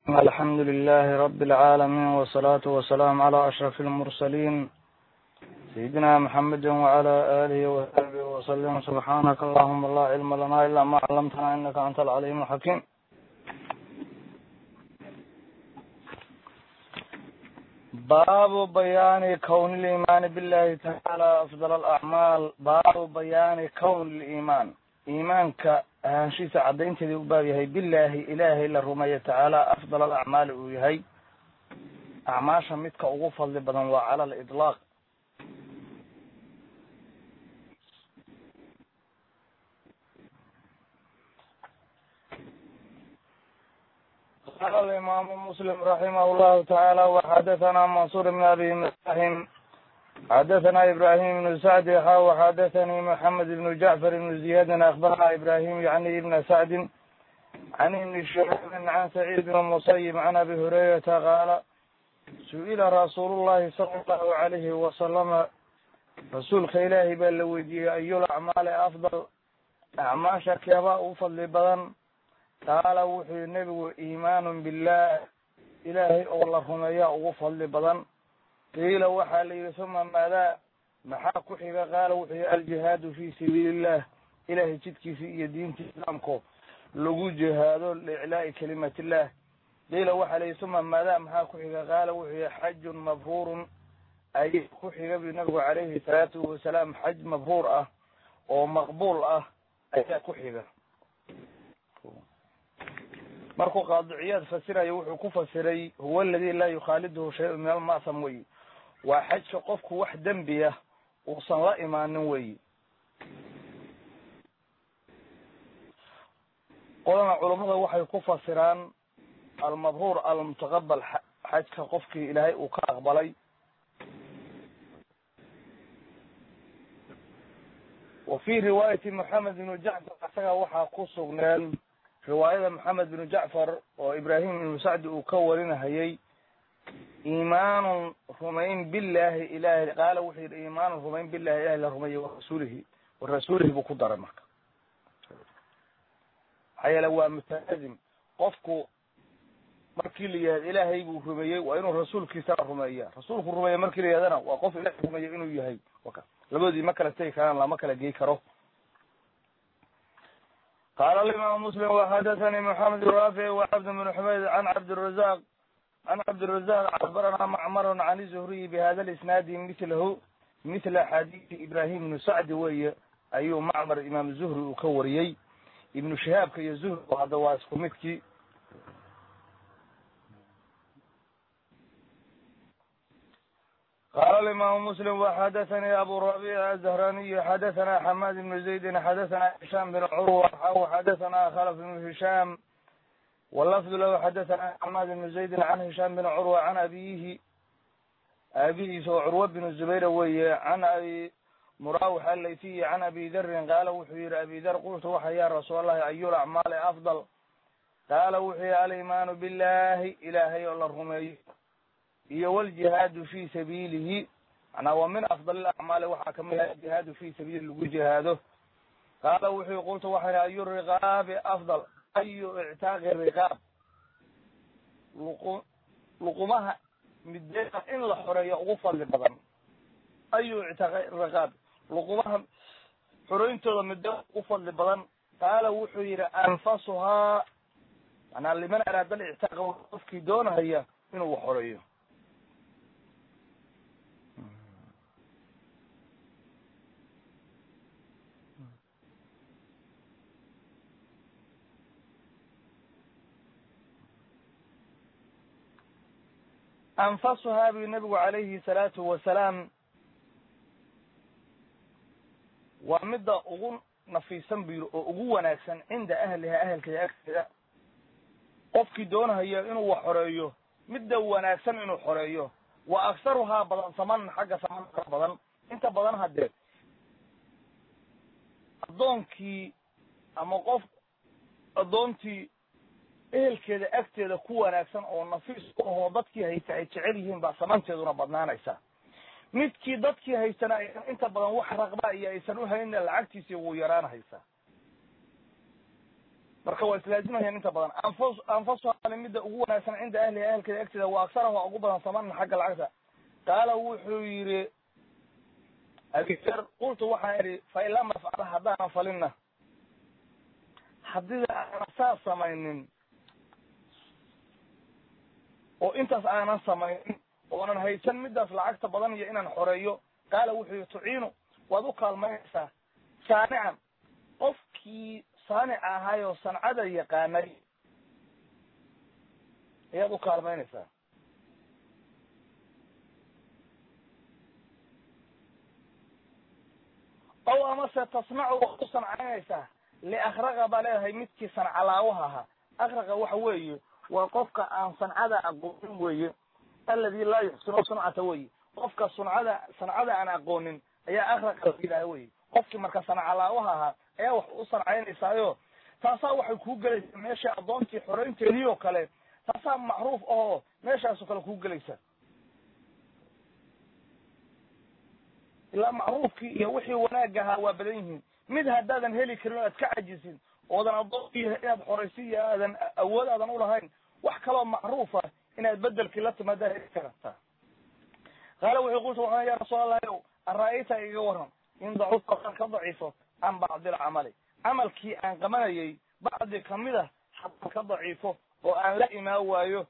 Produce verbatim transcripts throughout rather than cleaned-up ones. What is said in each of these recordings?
الحمد لله رب العالمين والصلاة والسلام على أشرف المرسلين سيدنا محمد وعلى آله وصحبه وسلم. سبحانك اللهم لا علم لنا إلا ما علمتنا إنك أنت العليم الحكيم. باب بيان كون الإيمان بالله تعالى أفضل الأعمال. باب بيان كون الإيمان إيمانك أهانشيس عدين تدي بابيهي بالله إلهي للرمية تعالى أفضل الأعمال ويهي أعماشا متك أغفل لبدن وعلى الإطلاق. قال الإمام مسلم رحمه الله تعالى وحدثنا منصور بن أبي مسلم حدثنا إبراهيم بن سعد وحدثني محمد بن جعفر بن زياد أخبرنا إبراهيم يعني ابن سعد عن ابن شهاب عن سعيد بن المسيب عن أبي هريرة قال سئل رسول الله صلى الله عليه وسلم رسولك إلهي بل ويدي أي الأعمال أفضل أعماشك يبا أفضل بدن قال وحي النبي إيمان بالله إلهي أولهم يا أفضل بدن قيل waxaa la yidhi uma maadaa maxaa ku xiga qaala wuxuu yihi aljihaadu fi sabiili illah ilahay jidkiisa iyo diinta islaamko lagu jihaado liiclaa'i kalimat illah. qiila waxaa la yidhi uma maadaa maxaa ku xiga qaala wuxuu yihi xajun mabruurun ay ku xiga bi nabigu calayhi salaatu wasalaam xaj mabruur ah oo maqbuul ah ayaa ku xiga. markuu qaadiciyaad fasirayo wuxuu ku fasiray huwa aladi laa yukhaaliduhu shayun min alma'sam wey, waa xajka qofku wax dembiya uusan la imaanin weyi. qolana culummada waxay ku fasiraan almabruur almutaqabal xajka qofkii ilaahay uu ka aqbalay. wa fi riwaayati moxamed binu jacfar isaga waxaa ku sugneen riwaayada moxamed binu jacfar oo ibraahim ibnu sacdi uu ka warinahayay iimaanun rumayn billahi ilahi qaala wuxuu yidhi iimaanun rumayn billahi ilahi la rumeeyey warasuulihi warasuulihi buu ku daray. marka maxaa yeele waa mutalaazim, qofku markii la yihahdo ilaahay buu rumeeyey waa inuu rasuulkiisana rumeeya, rasuulku rumeeya markii la yihahdana waa qof ilahi rumeeyey inuu yahay. labadoodii ma kala tegi karaan, lama kala gey karo. قال الإمام مسلم وحدثني محمد بن رافع وعبد بن حميد عن عبد الرزاق عن عبد الرزاق أخبرنا معمر عن الزهري بهذا الإسناد مثله مثل حديث إبراهيم بن سعد وهي أيو معمر إمام الزهري وكوريي ابن شهاب كي الزهري وهذا واسكمتكي. قال الإمام مسلم وحدثني أبو ربيع الزهراني حدثنا حماد بن زيد حدثنا هشام بن عروة أو حدثنا خلف بن هشام واللفظ له حدثنا حماد بن زيد عن هشام بن عروة عن أبيه أبيه عروة بن الزبير وهي عن أبي مراوح الليثي عن أبي ذر قال وحير أبي ذر قلت وحي يا رسول الله أي الأعمال أفضل قال وحي الإيمان بالله إلهي الله الرمي iyo waljihaadu fi sabiilihi macnaa waa min afdal alacmaali waxaa kamid ah jihaadu fi sabiili lagu jihaado. qaala wuxuu qultu waxay ayu riqaabi afdal ayu ictaaqi riqaab luqumaha mideeda in la xoreeyo ugu fadli badan. ayu ictaaqi riqaab luqumaha xoreyntooda mideeda ugu fadli badan. qaala wuxuu yihi anfasuhaa macnaa liman araada alictaaqa qofkii doonahaya inuu xoreeyo. anfasuhaa bi nabigu calayhi salaatu wasalaam waa midda ugu nafiisan bu yiri oo ugu wanaagsan cinda ahliha ahelkeeda agteeda. qofkii doonahaya inuu wax xoreeyo midda wanaagsan inuu xoreeyo wa aksaruhaa badan saman xagga saman ka badan inta badan haddee addoonkii ama qof addoontii ehelkeeda agteeda ku wanaagsan oo nafiis u ahoo dadkii haysta ay jecel yihiin baa samanteeduna badnaanaysa. midkii dadkii haystana inta badan wax raqba iyo aysan u haynin lacagtiisii wuu yaraanahaysaa. marka waa islaazimayaan inta badan anfus anfasuha midda ugu wanaagsan cinda ahliha ahelkeeda agteeda waa aksaraha waa ugu badan samanan xagga lacagta qaala wuxuu yidhi abikar qultu waxaan idhi fa in lam afcala haddaanan falina haddii aanan saas samaynin oo intaas aanan samaynin oonan haysan midaas lacagta badan iyo inaan xoreeyo qaala wuxuu yidhi tuciinu waad u kaalmaynaysaa saanican qofkii saanic ahaayoo sancada yaqaanay ayaad u kaalmaynaysaa ow amase tasnacu waad u sancaynaysaa liakraqa baa leedahay midkii sancalaawaha ahaa akraqa waxa weeye waa qofka aan sancada aqoonin weeye aladi laa yuxsinu suncata weye qofka suncada sancada aan aqoonin ayaa akraqa la yidhaha weye qofkii marka sancalaawaha ahaa ayaa wax u sancaynaysaayoo taasaa waxay kuu gelaysaa meesha addoontii xoreynteedii oo kale taasaa macruuf ahoo meeshaasoo kale kuu gelaysa ilaa macruufkii iyo wixii wanaag ahaa waa badan yihiin mid haddaadan heli karin o aad ka cajisin oodan addoonki inaad xoraysi iyo aadan awood aadan ulahayn wax kaloo macruufa inaad bedelkii la timaada heli kartaa qaala wuxuu qultu waxaan ya rasuul allahi ow ara-ayta iga waran in dacuufka qan ka daciifo can bacdi alcamali camalkii aan qabanayay bacdi kamid a haddaan ka daciifo oo aan la imaan waayo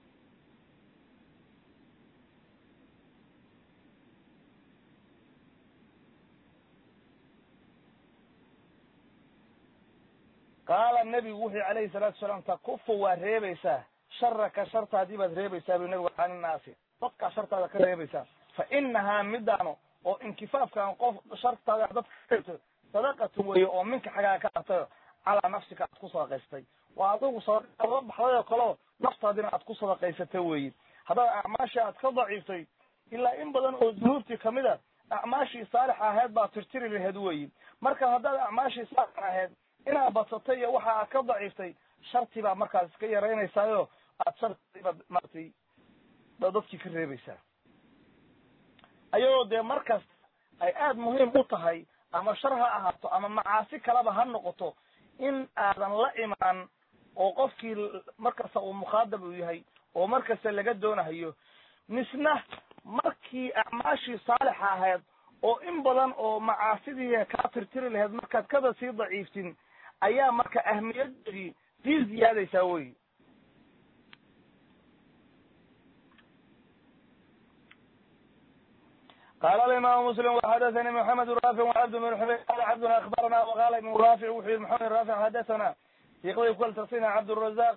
qaala nebigu wuxuu calayhi salaatu wasalaam takufu waa reebaysaa sharaka shartaadii baad reebaysaa bu nebigu can innaasi dadkaa shartaada ka reebaysaa fa inahaa midaano oo inkifaafkaan qof shartaada dadka ka reebto sadaqatu weeye oo minka xagaa ka artayo calaa nafsika aad ku sadaqaystay waa adigu sadaqada baxday oo kaleo naftaadina aad ku sadaqaysatay weeye haddaad acmaashii aad ka daciiftay ilaa in badan oo dunuubtii kamid a acmaashii saalix ahayd baa tirtiri laheed weeye marka haddaad acmaashii saalix ahayd inaad badsatay iyo waxa aad ka daciiftay sharti baa markaas iska yaraynaysaayo aad shartibaad maratay baad dadkii ka reebaysaa ayadoo dee markas ay aada muhiim u tahay ama shar ha ahaato ama macaasi kaleba ha noqoto in aadan la imaan oo qofkii markasta uu mukhaadab uu yahay oo markasta laga doonahayo misna markii acmaashii saalixa ahayd oo in badan oo macaasidii kaa tirtiri laheyd markaad kada sii daciiftin ayaa marka ahmiyadeedii sii ziyaadaysaa wey qala alimam muslim waxadathani maxamed raafic wacabd bn xubayb qala cabduna akhbarana waqala ibn raafic wuxuu yihi maxamed raafic xadathana fiqdi kualtasina cabdالrazaq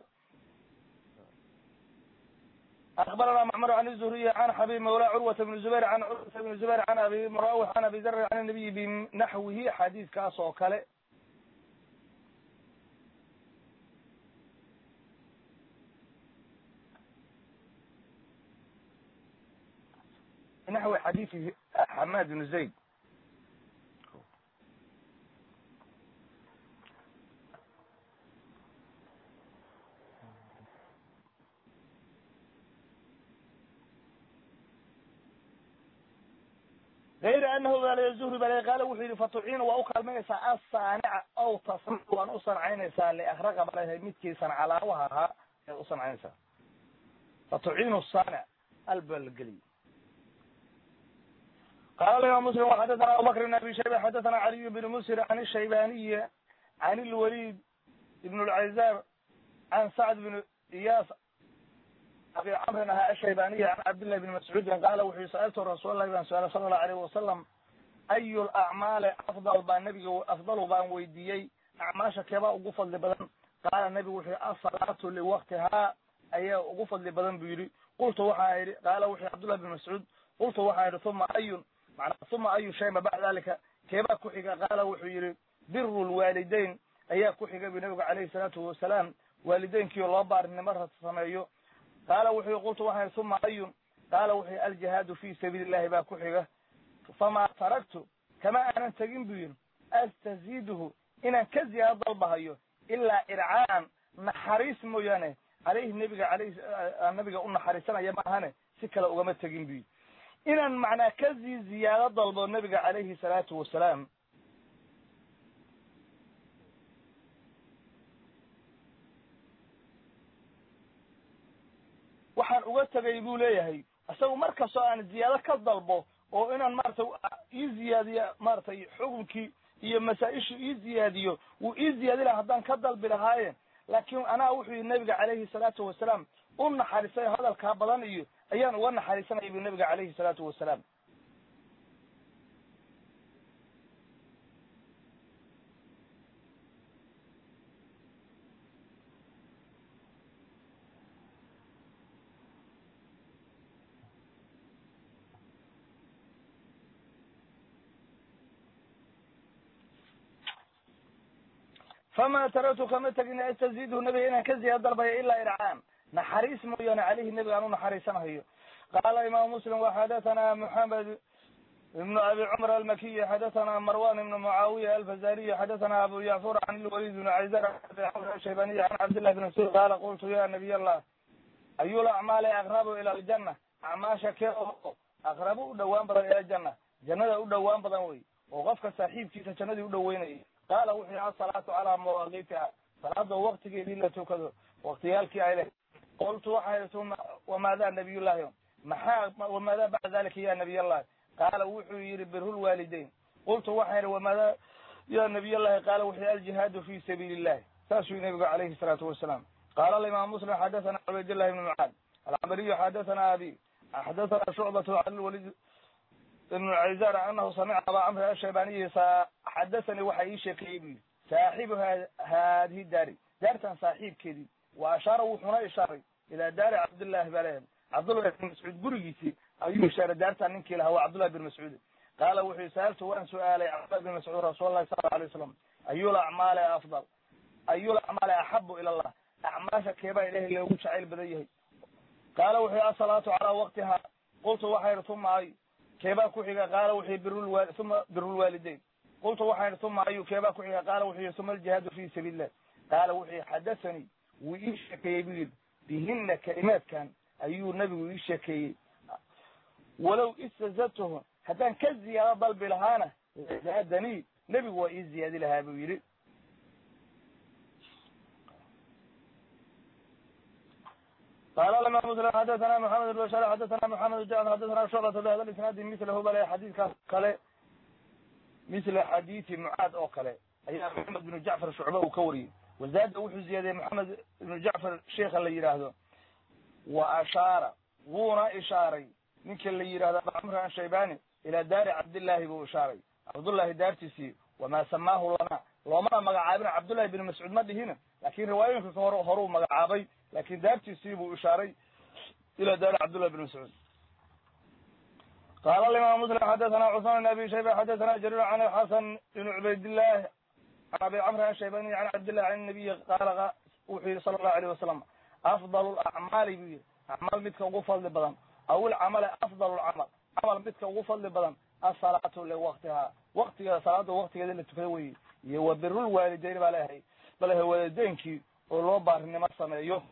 akhbarana macmar can الzuhriy can xabib mawla curwata bn zubayr can curwata bn zubayr can abi murawix can abi dar can الnabiy binaxwihi xadiiskaas oo kale naxwi xadiisi xamaad bn zayd gayra anahu bal zuhri bal qaala wuxuu yihi fatuciinu waa u kaalmaynaysaa asaanica aw tasnac waan u sancaynaysaa liakraqa bal midkii sancalaawaha ahaa ayaad u sancaynaysaa fatuciinu saanic alba la geliy qala imam muslim waxadathana abubakr bn abi shayba xadathana caliy bn musir can shaybaniy can lwalid ibn lcazar can sacd bn iyas abi camrin ahaa ashaybaniy can cabdillahi bni mascuudin qaala wuxuu sa'altu rasuul allahi baan su-aala sala allahu alayhi wasalam ayu lacmaali afdal baa nabiga afdalu baan weydiiyey acmaasha keebaa ugu fadli badan qaala nabigu wuxuu asalaatu liwaktihaa ayaa ugu fadli badan buu yidhi qultu waxaa idhi qaala wuxuu cabdullahi bn mascuud qultu waxaa idhi uma ayun manaa uma ayu shay ma bacda dalika keebaa ku xiga qaala wuxuu yihi biru lwaalidayn ayaa ku xiga bu nabigu calayhi salaatu wasalaam waalideynkiio loo baarinimo sameeyo qaala wuxuu yihi qultu waxaa ihi uma ayun qaala wuxuu yihi aljihaadu fi sabiili illahi baa ku xiga famaa taraktu kama aanan tegin buu yihi astaziiduhu inaan ka ziyaado dalbahayo ilaa ircaan naxariis mooyaane caleyhi nebiga aleyh nabiga u naxariisanaya maahane si kale ugama tegin bu yihi inaan macnaa kasii ziyaado dalbo nabiga calayhi salaatu wasalaam waxaan uga tegay buu leeyahay isagu markastoo aan ziyaado ka dalbo oo inaan maaragtay ii ziyaadiyo maaragtay xukunkii iyo masaa-ishu ii ziyaadiyo wuu ii ziyaadi laha haddaan ka dalbi lahaaye laakiin anaa wuxuu yihi nabiga calayhi salaatu wasalaam u naxariisay hadalkaa badan iyo ayaan uga naxariisanaya bu nabiga calayhi salaatu wasalaam. فما تركت كما تجن استزيده النبي إن كزي ضربه إلا إرعام نحريس مليون عليه النبي أنه نحريسنا هي. قال إمام مسلم وحدثنا محمد بن أبي عمر المكي حدثنا مروان بن معاوية الفزاري حدثنا أبو يعفور عن الوليد بن عزر الشيباني عن عبد الله بن مسعود قال قلت يا نبي الله أي الأعمال أقرب إلى الجنة أعماشك أقرب دوام بدن إلى الجنة جنة دوام بدن وي وقفك صاحب كيس جنة دوين قال وحي الصلاة على مواقيتها صلاة وقت جديدة كذا وقتيالك عليه قلت وحي ثم وماذا نبي الله يوم محا وماذا بعد ذلك يا نبي الله قال وحي يربره الوالدين قلت وحي وماذا يا نبي الله قال وحي الجهاد في سبيل الله تاسوي النبي عليه الصلاة والسلام. قال الإمام مسلم حدثنا عبد الله بن معاذ العمري حدثنا أبي حدثنا شعبة عن الوليد بن عزار أنه سمع أبا عمرو الشيباني حدثني وحي شقيبي صاحب هذه الدار دارتا صاحب كذي وأشار وحنا إشاري إلى دار عبد الله بن عبد الله بن مسعود برجيتي أيوه إشارة دارتا ننكي له هو عبد الله بن مسعود. قال وحي سألت وأن سؤالي عبد الله بن مسعود رسول الله صلى الله عليه وسلم أي الأعمال أفضل أي الأعمال أحب إلى الله أعماشك كيبا إليه اللي يقول شعيل بديه. قال وحي الصلاة على وقتها قلت وحي ثم أي كيبا كحيقا قال وحي بر الوالد ثم بر الوالدين قلت وحي ثم أي كيبا كحيقا قال وحي ثم الجهاد في سبيل الله. قال وحي حدثني وإيش كيبير بهن كلمات كان أيو النبي وإيش كي ولو استزدته حتى كزي يا ضل بالهانة لهدني نبي وإيش زيادة لها بويري. قال لما مسلم حدثنا محمد بن بشار حدثنا محمد بن جعفر حدثنا شعبة بهذا الإسناد مثله بلا حديث كله مثل حديث معاذ أو كله أي محمد بن جعفر شعبة وكوري وزاد وحي زيادة محمد بن جعفر شيخ اللي يراهده وأشار ونا إشاري منك اللي يراهده عمرو الشيباني إلى دار عبد الله بن إشاري عبد الله دارتسي وما سماه لنا لما مقعابنا عبد الله بن مسعود مد هنا لكن رواية في هرو مقعابي لكن دارتي سيبوا إشاري إلى دار عبد الله بن مسعود. قال الإمام مسلم حدثنا عثمان بن أبي شيبة حدثنا جرير عن الحسن بن عبيد الله عن أبي عمرو الشيباني عن عبد الله عن النبي قال وحي صلى الله عليه وسلم أفضل الأعمال بي أعمال بيتك وغفل لبضان أو العمل أفضل العمل عمل بيتك وغفل لبضان الصلاة لوقتها وقتها صلاة وقتها اللي تكوي يوبر الوالدين بلاهي بلاهي والدينك ولو بارني ما سمعيه.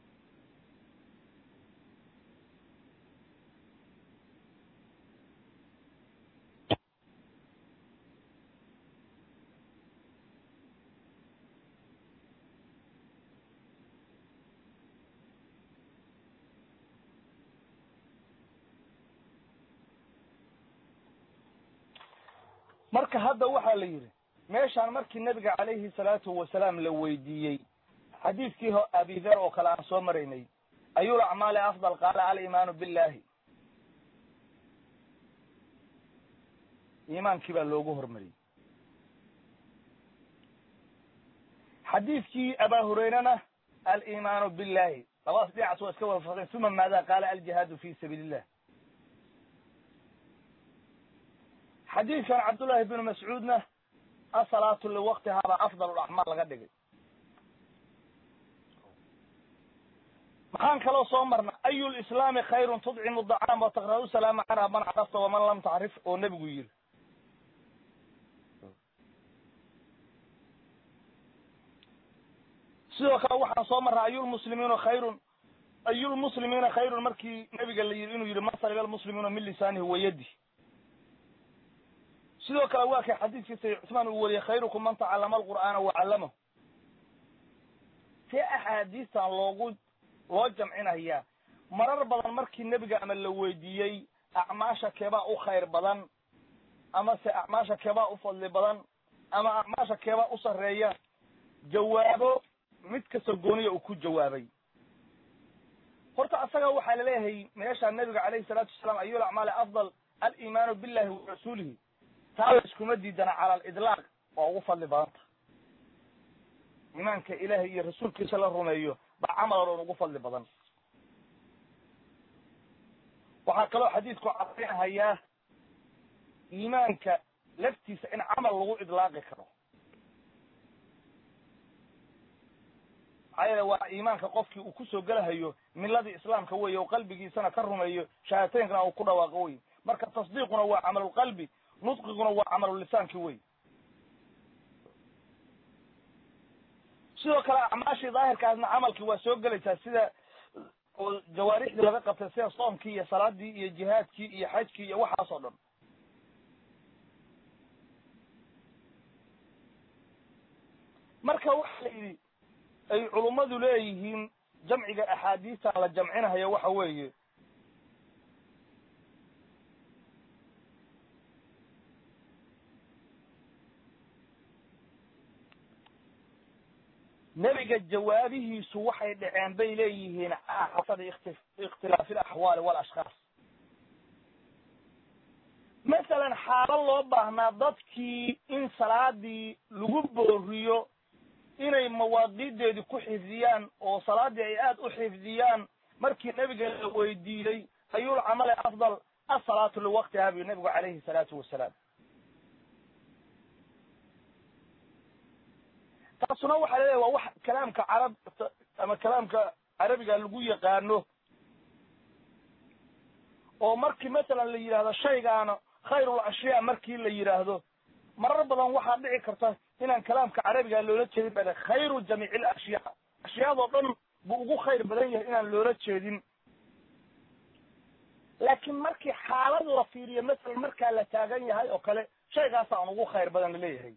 marka hadda waxa la yiri meeshaan markii nabiga calayhi salaatu wasalaam la weydiiyay xadiiskii Abi Dharr oo kala aan soo mareynay ayuu acmaal afdal qala al iimaan billahi iimaankii baa loogu hormariyay xadiiskii Abu Hurayrana al iimaan billahi tawas bi'at wa iska wafaqay thumma maada qala al jihad fi sabilillah. حديث عن عبد الله بن مسعودنا الصلاة لوقتها أفضل الأعمال لقدك محان كلو صومرنا أي الإسلام خير تطعم الطعام وتقرأ السلام على من عرفت ومن لم تعرف والنبي يقول سيوكا وحا صومرنا أي المسلمين خير أي المسلمين خير مركي نبي قال لي إنه يرمصر إلى المسلمين من لسانه ويده sidoo kale waa ka xadiiskii Uthman uu wariyay khayrukum man ta'allama al-Qur'ana wa 'allamahu fi ahadithan loogu loo jamcinaya marar badan markii nebiga ama la weydiiyey acmaasha keebaa u khayr badan ama se acmaasha keebaa u fadli badan ama acmaasha keebaa u sarreeya jawaabo mid kasta gooniya uu ku jawaabay. horta asaga waxaa laleeyahay meesha nebiga calayhi salaatu wasalaam ayul acmaali afdal aliimaanu billahi wa rasuulihi taa la iskuma diidana cala alidlaaq waa ugu fadli badanta. iimaanka ilaahay iyo rasuulkiisa la rumeeyo ba camal oon ugu fadli badan. waxaa kaloo xadiidku cadaynahayaa iimaanka laftiisa in camal lagu idlaaqi karo. maxaa yeele waa iimaanka qofkii uu kusoo gelahayo miladii islaamka wey oo qalbigiisana ka rumeeyo shahaateynkana uu ku dhawaaqo wey. marka tasdiiquna waa camalulqalbi, nudqiguna waa camalulisaanki wey. sidoo kale acmaashii daahirkaasna camalkii waa soo gelaysaa sida oo jawaarixdii laga qabtay sida soomkii iyo salaadii iyo jihaadkii iyo xajkii iyo waxaas oo dhan. marka waxa la yidhi ay culummadu leeyihiin jamciga axaadiista la jamcinahayo waxa weeye nebiga jawaabihiisu waxay dhaceen bay leeyihiin xasada ikhtilaafi alaxwaali walashkhaas. masalan xaalo loo baahnaa dadkii in salaadii lagu booriyo inay mawaaqiideedii ku xifdiyaan oo salaadii ay aad u xifdiyaan markii nebiga la weydiiyey ayul camali afdal asalaatu liwaqtiha bu nebigu calayhi salaatu wasalaam. taasuna waxaa laleeyahy waa wax kalaamka carab ama kalaamka carabiga lagu yaqaano oo markii masalan la yidhaahdo shaygaana khayrul ashyaa markii la yidhaahdo marar badan waxaa dhici karta inaan kalaamka carabiga loola jeedin ba khayru jamiici alashyaa ashyaadoo dhan buu ugu khayr badan yahay inaan loola jeedin. laakiin markii xaalad la fiiriyo masalan markaa la taagan yahay oo kale shaygaasa aan ugu khayr badan laleeyahay.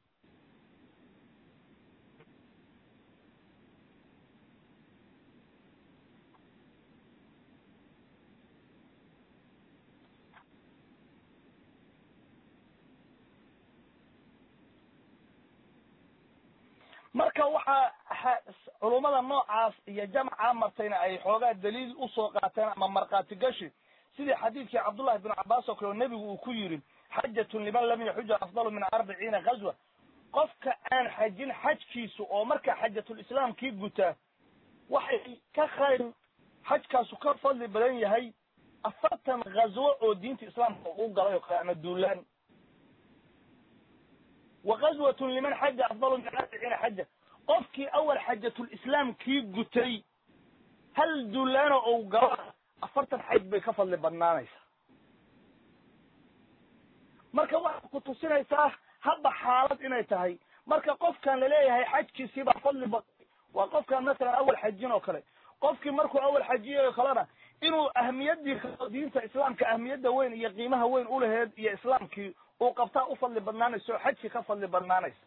marka waxaa culummada noocaas iyo jamca martayna ay xoogaa daliil usoo qaateen ama markhaati gashi sidii xadiidkii cabdullahi bnu cabbaas oo kale oo nebigu uu ku yidhi xajatun liman lam yaxuja afdalu min arbiciina ghazwa. qofka aan xajin xajkiisu oo marka xajatulislaamkii gutaa waxay ka khayr xajkaasu ka fadli badan yahay afartan ghazwo oo diinta islaamka u galay oo kale ama duulaan. وغزوة liman xaja afdalu min arbiciina xaja. qofkii awal xajatulislaamkii gutay hal duulaana ou galo afartan xaj bay ka fadli badnaanaysaa. marka waxay ku tusinaysaa hadba xaalad inay tahay. marka qofkan laleeyahay xajkiisii baa fadli baday waa qofkaan masalan awal xajin oo kale. qofkii markuu awal xajiyay oo kalena inuu ahmiyadii diinta islaamka ahmiyadda weyn iyo qiimaha weyn ulaheed iyo islaamkii uu qabtaa u fadli badnaanaysa oo xajkii ka fadli badnaanaysa.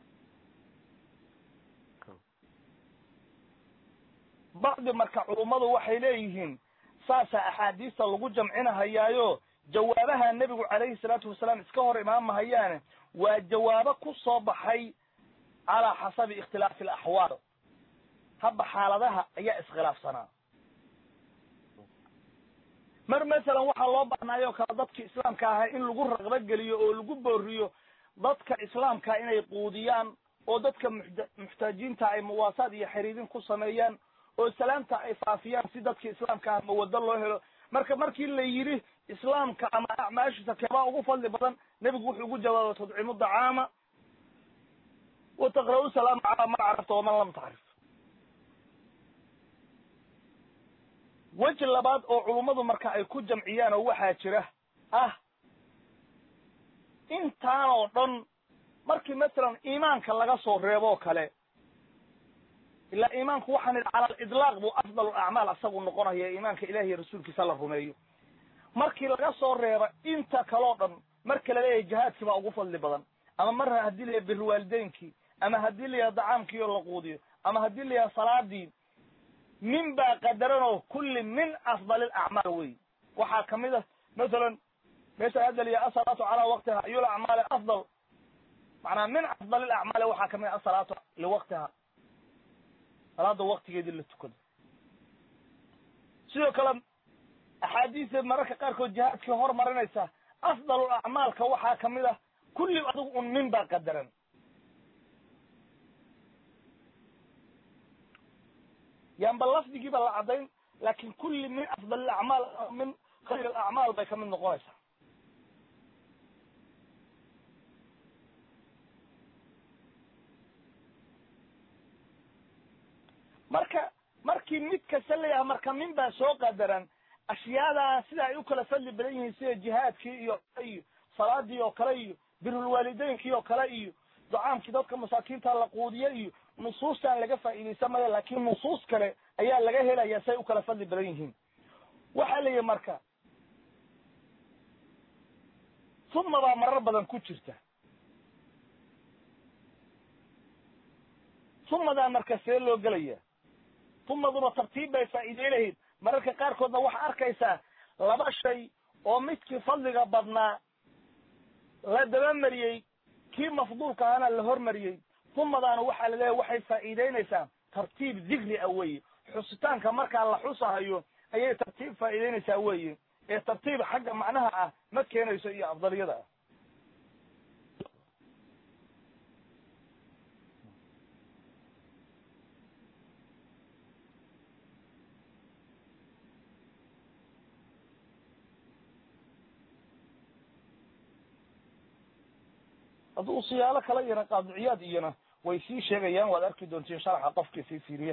bacdi marka culummadu waxay leeyihiin saasaa axaadiista lagu jamcinahayaayo jawaabaha nebigu calayhi salaatu wasalaam iska hor imaamahayaane waa jawaabo ku soo baxay calaa xasabi ikhtilaafi alaxwaal. haba xaaladaha ayaa iskhilaafsanaa. mar masalan waxaa loo baahnaayoo kale dadki islaamka ahaa in lagu raqbo geliyo oo lagu booriyo dadka islaamka inay quudiyaan oo dadka muxtaajiinta ay muwaasaad iyo xiriirin ku sameeyaan oo salaamta ay faafiyaan si dadki islaamka ah mawado loo helo. marka markii la yidhi islaamka ama acmaashiisa keebaa ugu fadli badan nebigu wuxuu ugu jawaabay tudcimu dacaama wa taqra'u salaama calaa man carafta waman lam tacrif. weji labaad oo culummadu marka ay ku jamciyaan oo waxaa jira ah intaan oo dhan markii masalan iimaanka laga soo reebo oo kale ilaa iimaanku waxaan idhi cala alidlaaq buu afdalu acmaal asagu noqonaya iimaanka ilahi iyo rasuulkiisa la rumeeyo. markii laga soo reeba inta kaloo dhan marka laleeyahay jihaadkii baa ugu fadli badan ama mar haddii la yahay birwaalideynkii ama haddii la yahay dacaamkii oo la quudiyo ama haddii la yahay salaadii min baa qadaranoo kulli min afdal alacmaal wey. waxaa kamid a masalan meesha hadda liya asalaatu calaa waqtiha ayu lacmaali afdal, macnaa min afdal alacmaali waxaa kamid a asalaatu liwaqtiha, salaada waqtigeedii la tukado. sidoo kale axaadiista mararka qaarkood jihaadkii hormarinaysa afdal acmaalka waxaa kamid ah kulli adigu un min baa qadaran. yaanba lafdigiiba la caddayn, laakin kulli min afdal alacmaal min khayr alacmaal bay kamid noqonaysaa. marka markii mid kasta layaha marka min baa soo qadaran, ashyaada sida ay u kala fadli badan yihiin sida jihaadkii iyo iyo salaadii oo kale iyo birulwaalideynkii oo kale iyo ducaamkii dadka masaakiinta la quudiyo iyo nusuustaan laga faa'iidaysamaya, laakiin nusuus kale ayaa laga helaya say u kala fadli badan yihiin. waxaa la yihi marka uma baa marar badan ku jirta. umadaa marka see loo gelaya? umaduna tartiib bay faa'iidey lahayd. mararka qaarkoodna waxaa arkaysaa laba shay oo midkii fadliga badnaa la dabamariyey, kii mafduulka ahana la hormariyey. umadaana waxaa laleeyahay waxay faa'iideynaysaa tartiib dikri ah weye. xusitaanka markaa la xusahayo ayay tartiib faa'iideynaysaa weye, ee tartiib xagga macnaha ah ma keenayso iyo afdaliyada ah. hadduu siyaalo kala iyana qaadiciyaad iyana way sii sheegayaan, waad arki doontiin sharaxa qofkii sii fiiriya.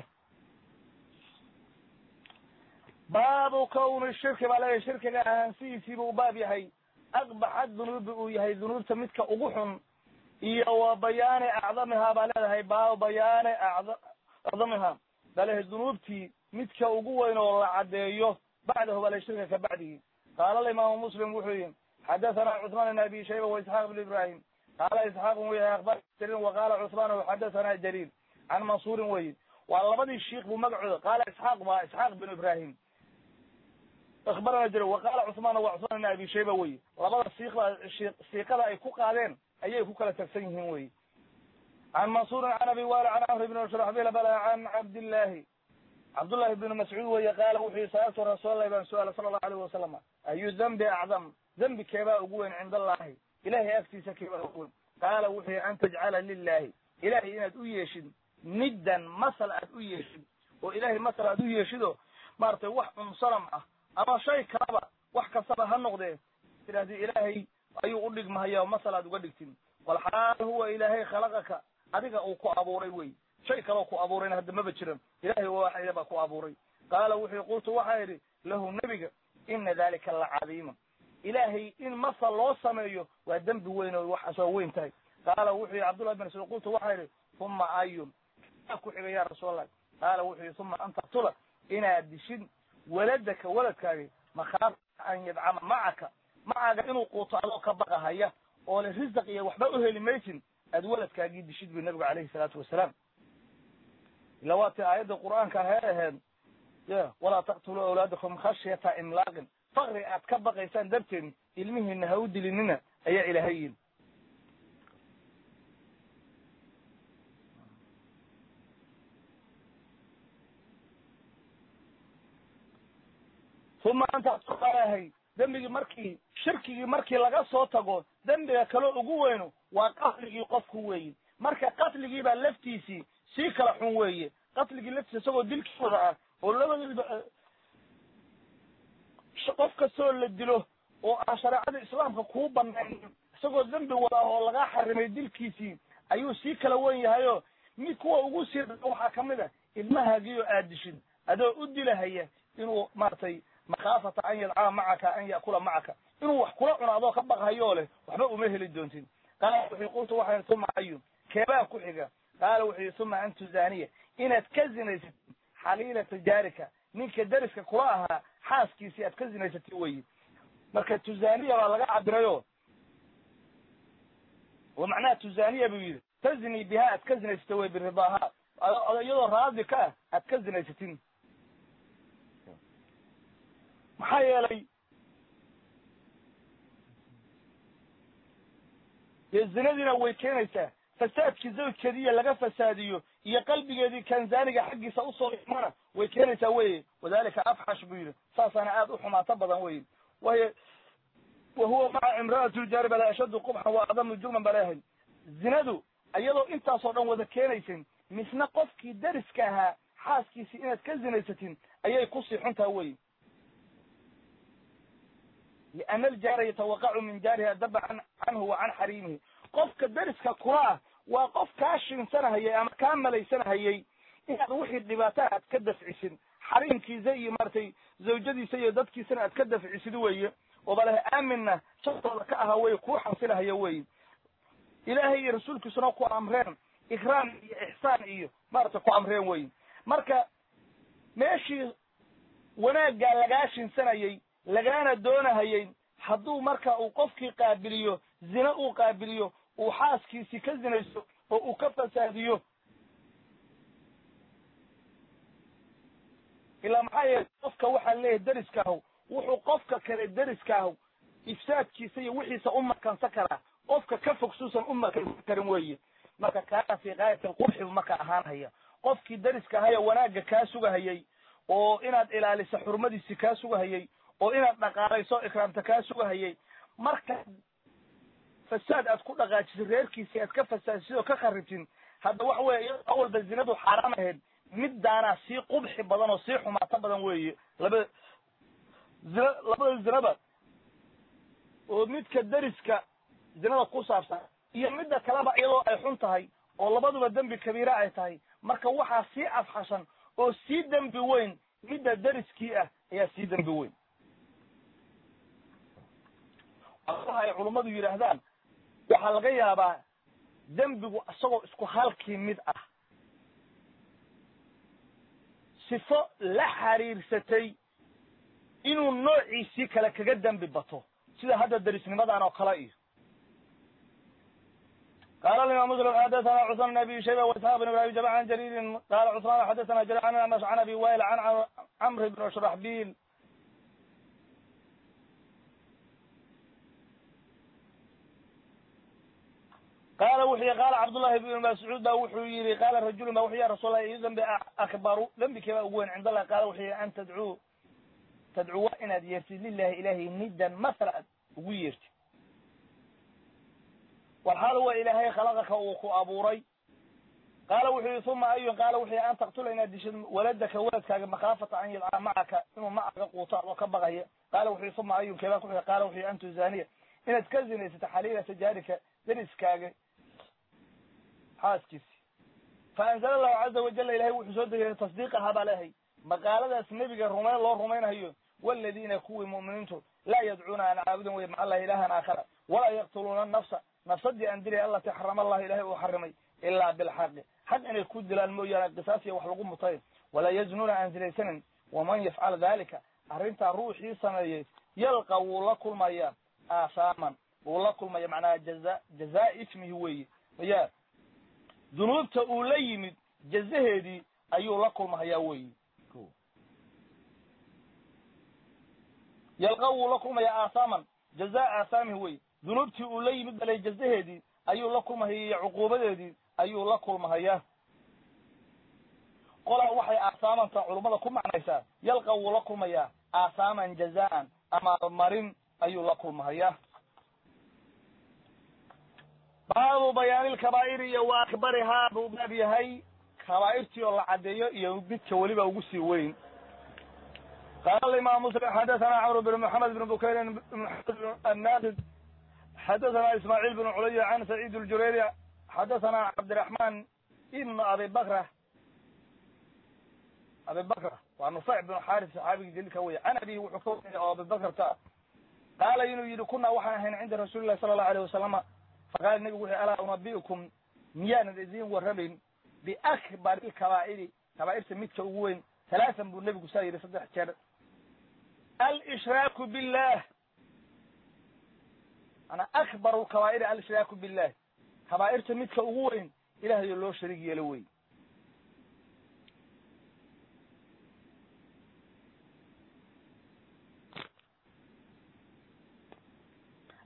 baabu kawni shirki baa leeyahay, shirkiga ahaansihiisiibuu baab yahay. aqbaxa dunuubi uu yahay dunuubta midka ugu xun, iyo wa bayaani acdamihaa baa leedahay. baabu bayaani acdamihaa baa leeyahay, dunuubtii midka ugu weyn oo la caddeeyo bacdahu baa leeyahay shirka ka bacdihi. qaala alimaamu muslim wuxuu yihi xadathana cuثmaan ibn abi shayba wa isxaaq ibn ibrahim qaala isxaaq wy abar jariin waqaala cusmaan xadathana jariil can mansuurin wey. waa labadii shiik buu magacooda. qaala isxaaq waa isxaaq bin ibrahim, akhbarana jariil waqaala cusmaan waa cusmaan ibn abi shayba wey. labada siikba siiqada ay ku qaadeen ayay ku kala tagsan yihiin wey. can mansuurin can abi wali can camr ibn shuraxbil bala can cabdillahi cabdullahi ibn mascuud weye. qaala wuxuu yihi saaltu rasuulallahi baan su-aala sala allahu alayh wasalam ayu dambi acdam, dembi keebaa ugu weyn cinda allahi, ilahay agtiisa keebaa ugu weyn? qaala wuxuu yihi an tajcala lilahi, ilahay inaad u yeeshid niddan masal aad u yeeshid, oo ilahay masal aad u yeeshido maaragtay wax unsanam ah ama shay kalaba wax kastaba ha noqdee tidhahdii ilaahay ayuu u dhigmahaya masal aad uga dhigtin. walxaal huwa ilaahay khalaqaka, adiga uu ku abuuray wey. shay kaloo ku abuurayna hadda maba jiran, ilahay waaxida baa ku abuuray. qaala wuxuu qultu waxaa idhi lahu nebiga ina dalika lacadiima, ilaahay in masal loo sameeyo waa dembi weyn oo waxaasoo weyn tahay. qaala wuxuu yihi cabdullahi bin mascuud qultu waxaa idhi uma ayun aa ku xiga ya rasuulallah. qaala wuxuu yihi uma an taqtula, inaad dishid waladaka waladkaagi makhaafata an yadcama macaka, macaaga inuu quuto adoo ka baqahaya oo le risaq iyo waxba uheli maysin, aad waladkaagii dishid bu nabigu alayhi salaatu wasalaam. ila waati aayadda qur'aanka hee aheed ya walaa taqtuluu awlaadakum khashyata imlaaqin, fakri aad ka baqaysaan darteed ilmihiina ha u dilinina ayaa ilaahay yiri. uma anta qaalahay dembigii markii shirkigii markii laga soo tago dembiga kaloo ugu weyno waa qatligii qofku weeye. marka qatligii baa laftiisii sii kala xun weeye. qatligii laftiisa isagoo dilkii wada ah oo labadaba qof kastoo la dilo oo aan shareecada islaamka kuu banayn, isagoo dembi wada ah oo lagaa xarimay dilkiisii ayuu sii kala wen yahayo mid kuwa ugu sii waxaa kamid a ilmahaagiyo aad dishid adoo u dilahaya inuu maaragtay makhaafata an yadcama macaka an ya'kula macaka, inuu wax kula cuno adoo ka baqhayo leh waxba uma heli doontin. qaala wuxuu qultu waxaa yihi uma ayun, keebaa ku xiga? qaala wuxuu yihi uma an tuzaaniya, inaad ka zinaysid xaliilata jaarika, ninka dariska kula ahaa xaaskiisii aad ka zinaysatay weyi. marka tuzaaniya baa laga cabirayo wa macnaha tuzaaniya buu yidhi tazni biha, aad ka zinaysatay wey biridaaha, iyadoo raadi ka ah aad ka zinaysatin. maxaa yeelay dee zinadiina way keenaysaa fasaadkii zawjkeediiya laga fasaadiyo iyo qalbigeedii kanzaniga xaggiisa usoo imana way keenaysaa weye wadalika afxash buu yidhi saasaana aad u xumaato badan weye wahy wahuwa maca imra'atu ljaariba la ashaddu qubxan wa adamu jurman ba leeyahay zinadu iyadoo intaasoo dhan wada keenaysin misna qofkii dariska ahaa xaaskiisii inaad ka zinaysatin ayay kusii xuntaa weye liana aljaara yatawaqacu min jaariha daba an canhu wa can xariimihi qofka dariska kula ah waa qof kaa shiinsanahayay ama kaa malaysanahayay inaad wixii dhibaata aad ka dafcisin xariimkiisa iyo maaragtay zawjadiisa iyo dadkiisana aad ka dafcisid weye oo balehe aaminna shartooda ka ahaa way kuu xasilahaya weye ilaahay iyo rasuulkiisuna ku amreen ikraam iyo ixsaan iyo maaragtay ku amreen weye marka meeshii wanaaggaa lagaa shinsanayay lagaana doonahayay hadduu marka uu qofkii qaabiliyo zine uu qaabiliyo uu xaaskiisii ka zinayso oo uu ka fasaadiyo ilaa maxaa yeele qofka waxaa leeyahay dariskaahu wuxuu qofka kale dariskaahu ifsaadkiisa iyo wixiisa u makansan karaa qofka ka fogsuusan u makansan karin weye marka kaana fii gaayati alqubxibu marka ahaanhaya qofkii dariska ahaya wanaagga kaa sugahayay oo inaad ilaaliso xurmadiisi kaa sugahayay oo inaad dhaqaalayso ikraamta kaa sugahayay marka fasaad aad ku dhaqaajisid reerkiisii aad ka fasaadsid oo ka kharibtin hadda waxa weye iyado awalba zinadu xaaraam ahayd middaana sii qubxi badan oo sii xumaato badan weeye laba zina labada zinaba oo midka dariska zinada ku saabsan iyo midda kaleba iyadoo ay xun tahay oo labaduba dembi kabiira ay tahay marka waxaa sii afxashan oo sii dembi weyn midda dariskii ah ayaa sii dembi weyn waxa ay culummadu yidhaahdaan waxaa laga yaabaa dembigu isagoo isku halkii mid ah sifo la xiriirsatay inuu noociisii kale kaga dembi bato sida hadda darisnimadan oo kale iyo قال الإمام مسلم حدثنا عثمان بن أبي شيبة وإسحاق بن إبراهيم جمع عن جرير قال عثمان حدثنا جرير عن الأعمش عن أبي وائل عن عمرو بن شرحبيل قال وحي قال عبد الله بن مسعود با وحي يري قال رجل ما وحي يا رسول الله ذنب أكبر ذنبك وين عند الله قال وحي أن تدعو تدعو إن يرتي لله إلهي ندا مثلا ويرت والحال هو إلهي خلقك وكو أبوري قال وحي ثم أي قال وحي أن تقتل إن ديش ولدك ولدك مخافة أن يلعى معك إنه معك قوطاء وكبغيه قال وحي ثم أي كذا قال وحي أنت زانية إن تكزني ستحليل سجارك درسكاك حاسكسي فأنزل الله عز وجل إلهي وحسود تصديقها بالهي مقالة النبي الرومين الله الرومين هيو والذين يكون مؤمنين لا يدعون أن عابدون ويمع الله إلها آخر ولا يقتلون النفس نفسدي أندري الله تحرم الله إلهي وحرمي إلا بالحق حتى أن يكون دلال مويا قصاصي وحلقون مطير ولا يزنون أنزلي سنن ومن يفعل ذلك أرنت روحي سنية يلقى لكم ما آثاما ولكم ما معناها جزاء جزاء اسمه هوي ويا ذنوبته أولي جزاء دي أيو لكم ما هيوي يلقوا لكم يا آثاما جزاء آثامه هوي ذنوبتي أولي مدلي جزاء دي أيو لكم هي عقوبة دي أيو لكم ما هي قل وحي آثاما تعلم لكم معنى يلقوا لكم يا آثاما جزاء أما مرين أيو لكم ما هي باب بيان الكبائر وأكبرها بابيهي كبائرتي والله عدية يوبدك وليبا وقسي وين قال الإمام مسلم حدثنا عمرو بن محمد بن بكير بن النابد حدثنا إسماعيل بن علي عن سعيد الجريري حدثنا عبد الرحمن ابن أبي بكر أبي بكر وعن نصيع بن حارث صحابي جليل كوي عن أبي وحكومه أبي بكر تا قال ينو كنا وحنا عند رسول الله صلى الله عليه وسلم فقال النبي ألا أنبئكم ميان الذين وربين بأكبر الكبائر كبائر سميت وين ثلاثا بالنبي ساير صدح كر الإشراك بالله أنا أكبر الكبائر الإشراك بالله كبائر سميت وين إلهي الله شريك يلوي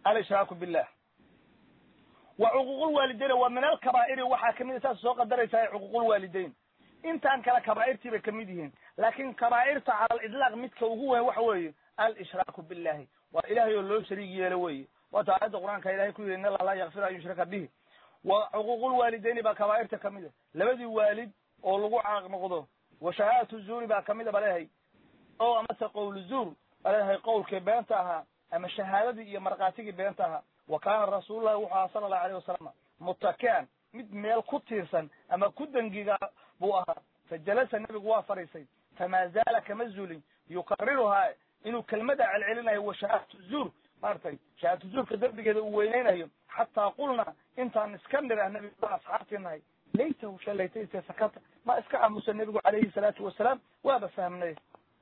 alshraaku billah wa cuquuq lwaalidayn waa min alkabaa'iri waxaa kamid a saas soo qadaraysaa cuquuq lwaalidayn intaan kale kabaa'irtii bay kamid yihiin laakin kabaa'irta cala alidlaaq midka ugu weyn waxa weeye alshraaku billahi waa ilahay oo loo shariig yeelo weye waata aayadda qur'aanka ilahay ku yidhi in allah laa yakfir an yushraka bihi wa cuquuq lwaalidayni baa kabaa'irta kamid a labadii waalid oo lagu caaq noqdo wa shahaadatu zuuri baa kamid a balehay oo amase qowl zuur balehay qowlkii beenta ahaa ama shahaadadii iyo markhaatigii beenta ahaa wa kaana rasuulullahi wuxuu ahaa sala allahu alayh wasalam mutakian mid meel ku tiirsan ama ku dangiga buu ahaa fajalasa nebigu waa fadhiisay famaa zaala kama zuulin yukariruhaa inuu kelmada celcelinayo wa shahaadatu zuur maaragtay shahaadatu zuurka dembigeeda uu weyneynayo xataa qulna intaan iska nirah nebigu baan asxaabtii nahay laytahu shalaytayse sakata ma iska aamusa nebigu calayhi salaatu wasalaam waaba fahmnay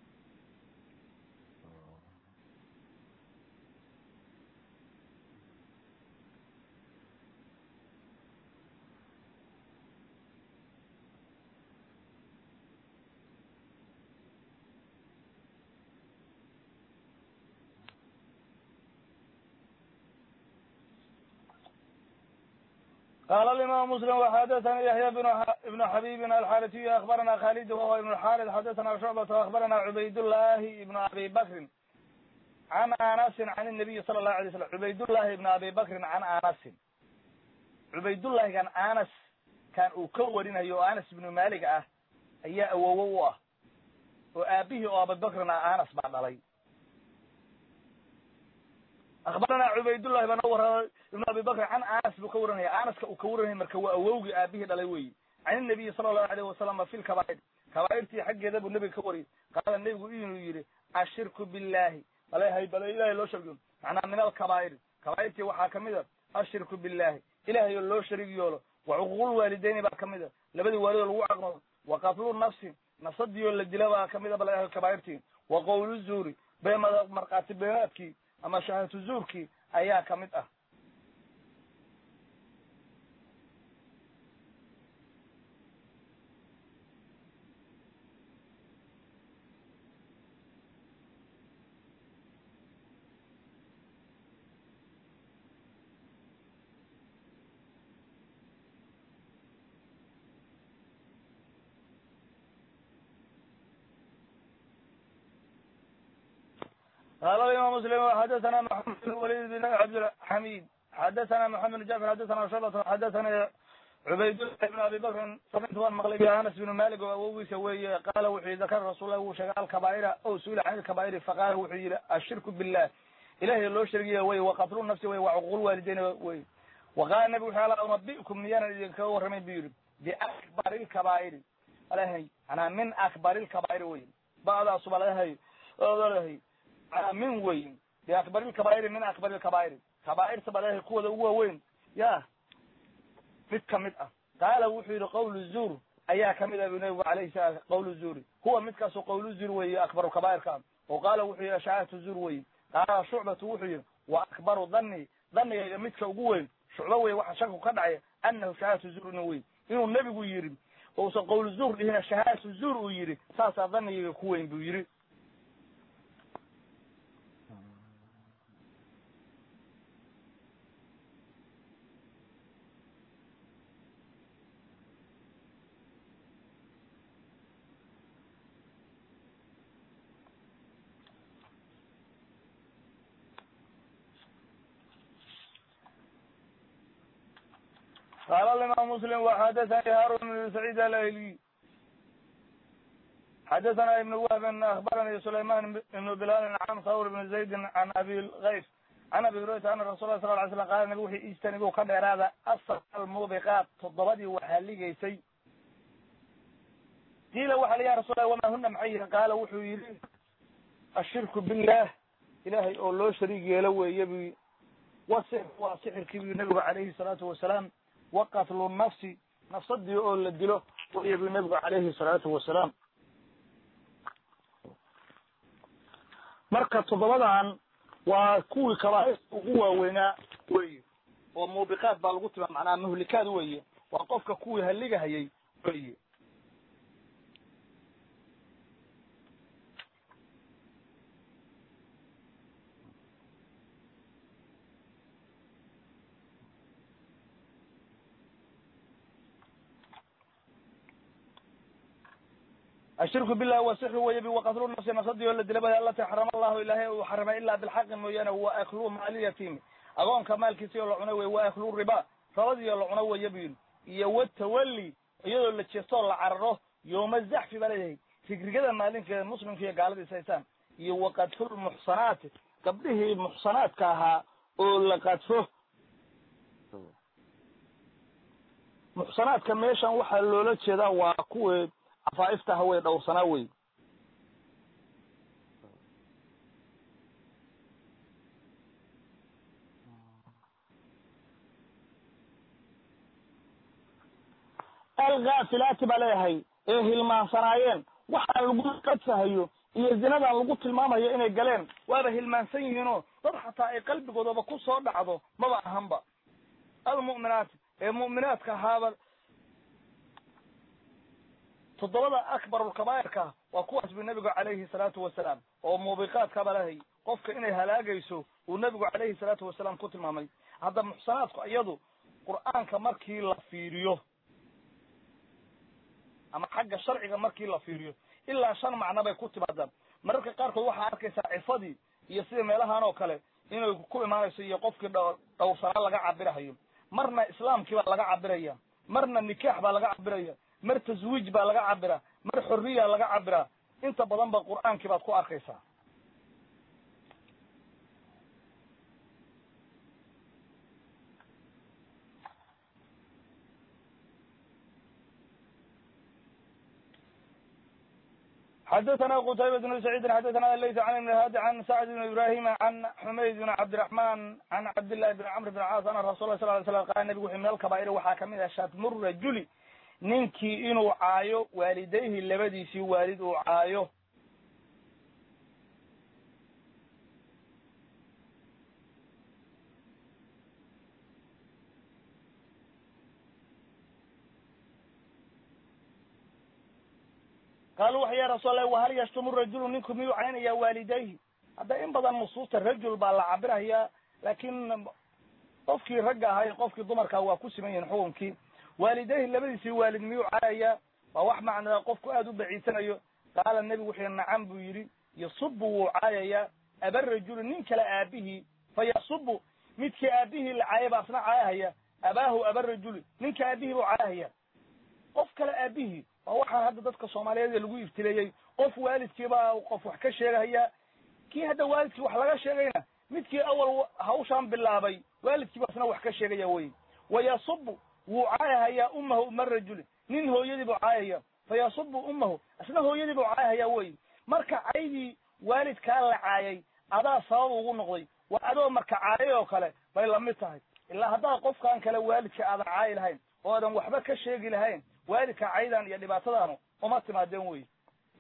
قال الإمام مسلم وحدثنا يحيى بن بن حبيب الحارثي أخبرنا خالد وهو ابن الحارث حدثنا شعبة أخبرنا عبيد الله بن أبي بكر عن أنس عن النبي صلى الله عليه وسلم عبيد الله بن أبي بكر عن أنس عبيد الله كان أنس كان أكورين أيو أنس بن مالك أه أي أوووه وأبيه أبي بكر أنس بعد علي أخبرنا عبيد الله بن أور ابن أبي بكر عن أنس بكورنه أنس كورنه مركوا أووج أبيه دلوي عن النبي صلى الله عليه وسلم في الكبائر كبائرتي حق ذا النبي كوري قال النبي إنه يري الشرك بالله بلا هي بلا إله لو شركون أنا من الكبائر كبائرتي وحاكمه الشرك بالله إله لو شريك يوله وعقول الوالدين بكمده لبدي والد الوعق وقتل النفس نصدي ولا دلوا كمده بلا الكبائرتي وقول الزور بما مرقات بيناتك ama shahaadatu zuurkii ayaa kamid ah قال الإمام مسلم حدثنا محمد بن الوليد بن عبد الحميد حدثنا محمد بن جعفر حدثنا شعبة حدثنا عبيد الله بن أبي بكر سمعت المغلبي أنس بن مالك وأبوه سوي قال وحي ذكر رسول الله شغال الكبائر أو سئل عن الكبائر فقال وحي الشرك بالله إلهي لو شركي وي وقتل النفس وي وعقول الوالدين وي وقال النبي وحي أنبئكم نيانا إذن كور من بير بأكبر الكبائر إلهي أنا من أكبر الكبائر وي بعد أصب إلهي إلهي من وين بأكبر الكبائر من أكبر الكبائر كبائر سبله قوة هو وين يا مت كمتة قال وحي قول الزور أيها كمتة بنبي عليه السلام قول الزور هو مت كسو قول الزور وهي أكبر الكبائر كان وقال وحي شاعة الزور وين قال شعبة وحي وأكبر ظني ظني مت كوين شعبة وي وحشك قدعي أنه شاعة الزور نوين إنه النبي ويري وصل قول الزور هنا شاعة الزور ويري ساسا ظني كوين بيري قال الإمام مسلم وحدثني هارون بن سعيد الأيلي حدثنا ابن وهب أخبرني سليمان بن بلال عن ثور بن زيد عن أبي الغيث عن أبي هريرة أن الرسول صلى الله عليه وسلم قال نبوحي اجتنبوا قدر هذا أصل الموبقات تضبدي وحلي سي قيل وحلي يا رسول الله وما هن معي قال وحي الشرك بالله إلهي أو الله شريك يلوي يبي والسحر وسحر كبير النبي عليه الصلاة والسلام وقتل النفس نفسدي او لدله ويبي النبي عليه الصلاة والسلام marka todobadan waa kuwii kala ugu waaweynaa way oo muubiqaad baa lagu tibaa macnaa muhlikaad weeye waa qofka kuwii haliga hayay weeye ashirku billahi wa sixru wayabi wa qatlu nafsi nafsadi wala dilaba allati harama allah ilahi wa harama illa bil haqq mooyana wa aklu mal yatim agoonka maalkiisa la cunay way wa aklu riba rabadi la cunay wayabi iyo watawalli iyadoo la jeesto la cararo yooma zaxfi baleeyahay fikrigada maalinka muslimka iyo gaalada isaysan iyo waqadful muhsanaat gabdhihii muhsanaadka ahaa oo la qadfo muhsanaadka meeshan waxa loola jeedaa waa kuwa afaaifta haway dhowrsanaa wey alghaafilaati baa leeyahay ee hilmaansanaayeen waxaa lagu qadfahayo iyo zinadan lagu tilmaamayo inay galeen waaba hilmaansan yihiinoo dad xataa ay qalbigoodaba ku soo dhacdo maba ahanba almu'minaat ee mu'minaadka ahaaba toddobada akbarulkabaa'irka waa kuwaas buu nabigu calayhi salaatu wasalaam oo muubiqaadka ba leeyahay qofka inay halaagayso uu nabigu calayhi salaatu wasalaam ku tilmaamay hadda muxsanaadku iyadu qur'aanka markii la fiiriyo ama xagga sharciga markii la fiiriyo ilaa shan macno bay ku timaadaan mararka qaarkood waxaa arkaysaa cifadii iyo sida meelahan oo kale inay ku imaanayso iyo qofkii dhowrsanaa laga cabirahayo marna islaamkii baa laga cabiraya marna nikaax baa laga cabiraya mar taswiij baa laga cabira mar xurriya laga cabira inta badan ba qur'aankii baad ku arkaysaa حدثنا قتيبة بن سعيد حدثنا الليث عن ابن الهادي عن سعد بن إبراهيم عن حميد بن عبد الرحمن عن عبد الله بن عمرو بن العاص أن الرسول صلى الله عليه وسلم قال النبي من الكبائر وحاكمها شتم الرجل ninkii inuu caayo waalidayhi labadiisii waalid uu caayo qaaluu ya rasuul allah wahal yashtumu rajulu ninku miyuu caynaya waalidayhi hadda in badan nusuusta rajul baa la cabiraya laakiin qofkii ragga ahaa qofkii dumarka waa ku siman yihiin xukunkii waalidayhi labadiisii waalid miyuu caayaya waa wax macnaa qofku aad u baciisanayo qaala nebigu wuxuu nacam buu yidhi yasubu wuu caayaya abarajulu nin kale aabihii fayasubu midkii aabihii la caayay baa asna caayahaya abaahu abarajuli ninka aabihii buu caayahaya qof kale aabihii waa waxaan hadda dadka soomaaliyeed lagu iftileeyey qof waalidkiibaa qof wax ka sheegahaya kii hadda waalidkii wax laga sheegayna midkii awal hawshaan bilaabay waalidkiiba asna wax ka sheegaya wey wayasubu wuu caayahaya ummahu uma rajuli nin hooyadii buu caayaya fayasubu ummahu asna hooyadii buu caayahaya wey marka caydii waalidkaa la caayay adaa sabab ugu noqday waa adoo marka caayay oo kale bay lamid tahay ilaa haddaa qofkaan kale waalidka aadan caayi lahayn oo aadan waxba ka sheegi lahayn waalidka caydan iyo dhibaatadaanu uma timaadeen wey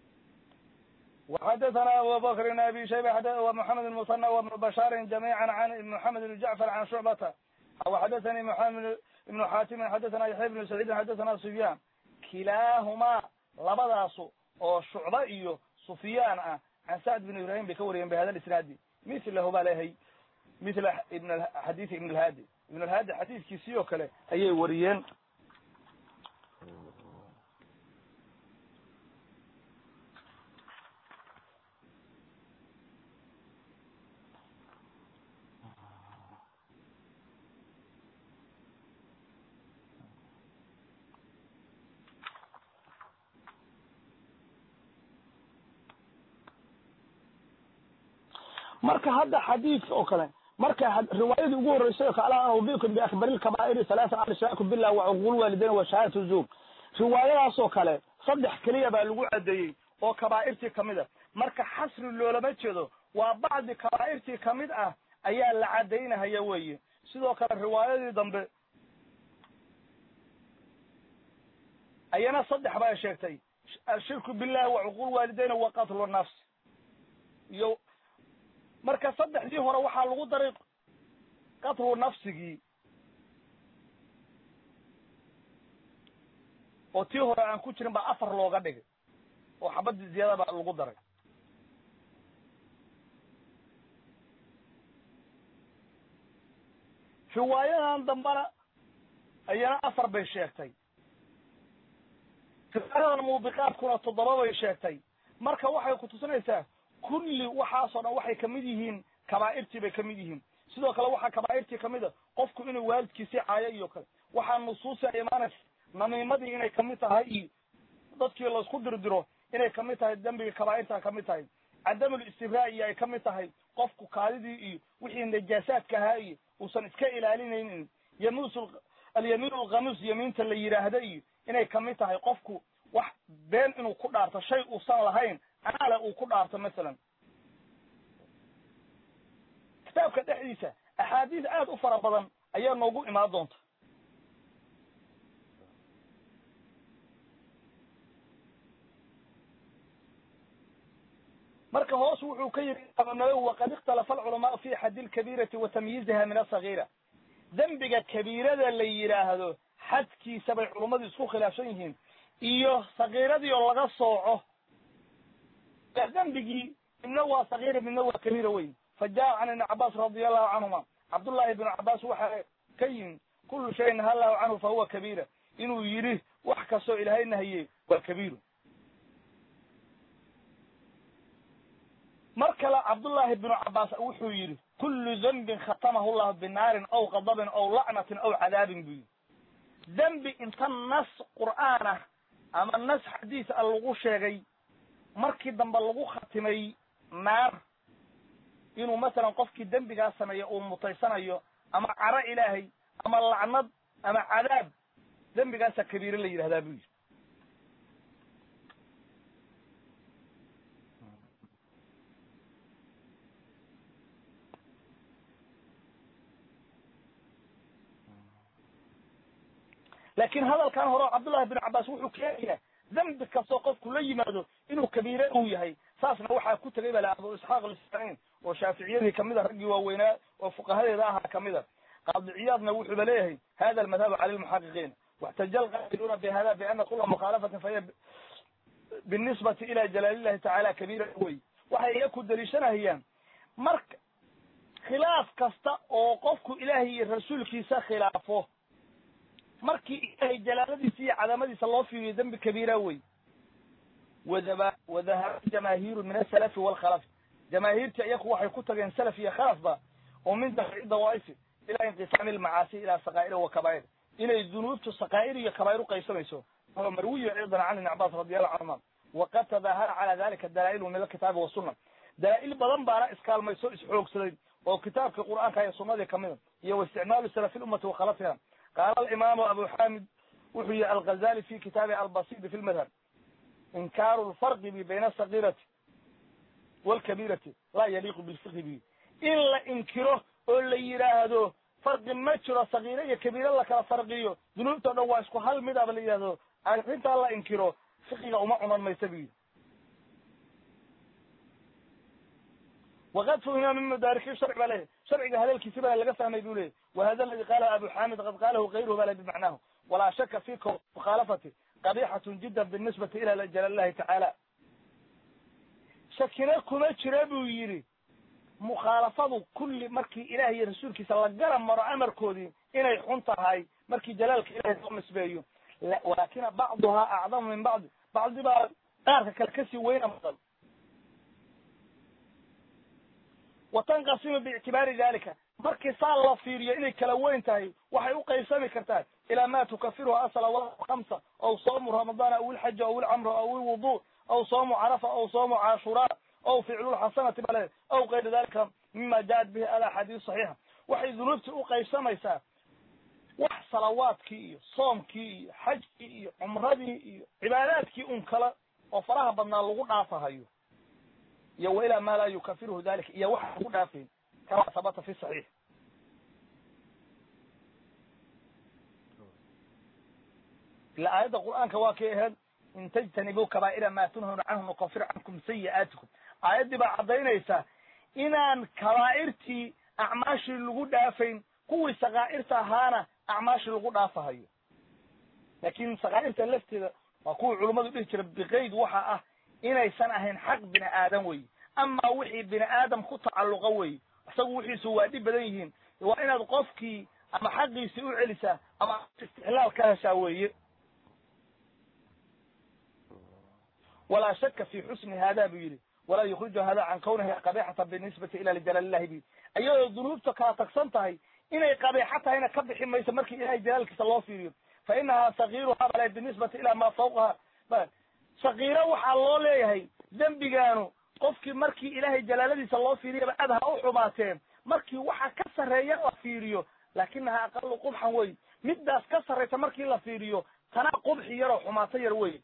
وحدثنا أبو بكر بن أبي شيبة ومحمد المثنى وابن بشار جميعا عن محمد بن جعفر عن شعبة وحدثني محمد بن حاتم حدثنا يحيى بن سعيد حدثنا سفيان كلاهما لبداسو او شعبة iyo سفيان عن سعد بن إبراهيم بكوريهم بهذا الإسناد مثله بالهي مثل ابن الحديث ابن الهادي ابن الهادي حديث كيسيو كله ayay wariyeen marka hadda xadiis oo kale marka riwaayadii ugu horeysay ka ala oo biikum bi akhbar al kaba'ir thalatha al-shirku billah wa uqul walidayn wa shahadatu zur riwaayadaas oo kale saddex kaliya baa lagu cadeeyay oo kabaa'irtii kamid ah marka xasri loolama jeedo waa bacdi kabaa'irtii kamid ah ayaa la cadeynaya weeye sidoo kale riwaayadii dambe ayana saddex baa sheegtay al-shirku billah wa uqul walidayn wa qatl an-nafs iyo marka saddexdii hore waxaa lagu daray qatlu nafsigii oo tii hore aan ku jirin baa afar looga dhigay oo xabadii ziyaada baa lagu daray riwaayadan dambana ayana afar bay sheegtay kabaa'iradan muubiqaadkuna toddoba bay sheegtay marka waxay ku tusinaysaa kulli waxaasoo dhan waxay kamid yihiin kabaa'irtii bay kamid yihiin sidoo kale waxaa kabaa'irtii kamid a qofku inuu waalidkiisii caayo iyo kale waxaa nusuusi ay imaanaysa namiimadii inay kamid tahay iyo dadkii laisku dirdiro inay kamid tahay dembiga kabaa'irta kamid tahay cadamul istibraa iyo ay kamid tahay qofku kaadidii iyo wixii najaasaadka ahaa iyo uusan iska ilaalinaynin yamuusul alyamiin alkhamuus yamiinta la yidhaahda iyo inay kamid tahay qofku wax been inuu ku dhaarto shay uusan lahayn anaale uu ku dhaarto masalan kitaabka dhexdiisa axaadiis aad u fara badan ayaa noogu imaan doonta marka hoos wuxuu ka yiri nabawi waqad ikhtalafa alculamaau fi xaddi lkabiirati wa tamyiiziha min asagiira dembiga kabiirada la yidhaahdo xadkiisa bay culummadu isku khilaafsan yihiin iyo sagiiradii oo laga sooco dembigii midna waa sagiira midna waa kabiira weyn fajaa can ibni cabaas radia allahu canhuma cabdullahi ibnu cabaas waxa ka yimi kullu shayin naha allahu canhu fa huwa kabiira inuu yidhi wax kastoo ilaahay nahiyey waa kabiiru mar kale cabdullahi ibnu cabaas wuxuu yidhi kullu dembin khatamahu llahu binaarin aw qadabin aw lacnatin aw cadaabin buu yidhi dembi inta nas qur'aan ah ama nas xadiis a lagu sheegay markii dambe lagu khatimay naar inuu masalan qofkii dembigaa sameeya uu mutaysanayo ama caro ilaahay ama lacnad ama cadaab dembigaasa kabiire la yidhahdaa buu yidhi laakin hadalkan hore cabdullahi ibn cabaas wuxuu keenayaa dembi kastoo qofku la yimaado inuu kabiire uu yahay saasna waxaa ku tegay bala abu isxaaq alisfarayn oo shaaficiyadii kamid a raggii waaweynaa oo fuqahadeeda ahaa kamid a qaadiciyaadna wuxuuba leeyahay hada almadhabu cala lmuxaqiqiin واحتج القائلون بهذا بأن كل مخالفة فهي بالنسبة إلى جلال الله تعالى كبيرة وي waxay iyaku daliishanahayaan marka khilaaf kasta oo qofku ilaahay iyo rasuulkiisa khilaafo markii ilaahay jalaaladiisa iyo cadamadiisa loo fiiriyo dembi kabiira wey wadaba wadahab jamaahiir min as-salaf wal khalaf jamaahiirta iyaku waxay ku tageen salaf iyo khalafba oo min dawaa'if ila inqisam al-ma'asi ila saqaa'ir wa kaba'ir inay dunuubtu saqaa'ir iyo kaba'ir qaysanayso oo marwiyo aydan an ibn Abbas radiyallahu anhu وقد تظاهر على ذلك الدلائل من الكتاب والسنة دلائل بدن بارا اسكال ما يسو اسحوغسدين او كتاب القرآن كاي سنده كميد iyo استعمال السلف الامه وخلافها قال الامام ابو حامد وحي الغزالي في كتابه البسيط في المذهب انكار الفرق بين الصغيرة والكبيرة لا يليق بالفقه به الا انكره او لا يراهدو فرق ما جرى صغيره iyo كبيره la kala farqiyo dunuubta waa isku hal mid ah la yiraahdo inta la inkiro فقه وما عمر ما يسبيه وقد فهمنا من مدارك الشرع عليه شرع هذا الكتاب اللي فهمه يقول وهذا الذي قال ابو حامد قد قاله غيره بلا بمعناه ولا شك في مخالفته قبيحة جدا بالنسبة الى جلال الله تعالى شكنا كما جربوا يري مخالفه كل مركي الهي رسولك صلى الله عليه وسلم مر امركودي اني خنتahay markii jalaalka ilaahay soo misbeeyo ولكن بعضها اعظم من بعض بعض بقى قارك كالكسي وين أفضل وتنقسم باعتبار ذلك مركي صار الله فيريا إني كلوين تاي وحيوقع يسمي كرتات إلى ما تكفرها أصل الله خمسة أو صوم رمضان أو الحج أو العمر أو الوضوء أو صوم عرفة أو صوم عاشوراء أو فعل الحسنة بلد أو غير ذلك مما جاءت به على حديث صحيحة وحي ذنوبت أوقع يسمي سا wax salawaadkii iyo soomkii iyo xajkii iyo umradii iyo cibaadaadkii un kala oo faraha badnaa lagu dhaafahayo iyo wala ma la yukafiruhu dalika iyo wax lagu dhaafin kama sabata fi sahih la ayada quraanka waa kee in tajtanibu kaba'ira ma tunhuna anhu nukaffir ankum sayi'atikum ayadi ba cadaynaysa inaan kaba'irti a'maashi lagu dhaafayn kuwi saqaa'irta ahaana أعماش الغداء فهي لكن صغير تلفت وأقول علماء بيجر بقيد وحاء إن يسنهن حق بن آدم وي أما وحي بن آدم خطع اللغوي سووا وحي سوادي بديهن وإن القفكي أما حق يسوع علسة أما استحلال كهشاوي walaa shaka fi xusni hada buu yidhi walaa yukriju hada can kawniha qabiixata binisbati ila lijalaal illahi bi iyadoo dunuubta kala tagsan tahay inay qabiixa tahayna ka bixi mayso markii ilahay jalaalkiisa loo fiiriyo fa inahaa sagiiruha bale binisbati ila ma fawqaha sagiiro waxaa loo leeyahay dembigaanu qofkii markii ilaahay jalaaladiisa loo fiiriyaba aad ha u xumaateen markii waxa ka sarreeya la fiiriyo laakinaha aqalu qubxan wey middaas ka sarraysa markii la fiiriyo tanaa qubxi yaroo xumaato yar wey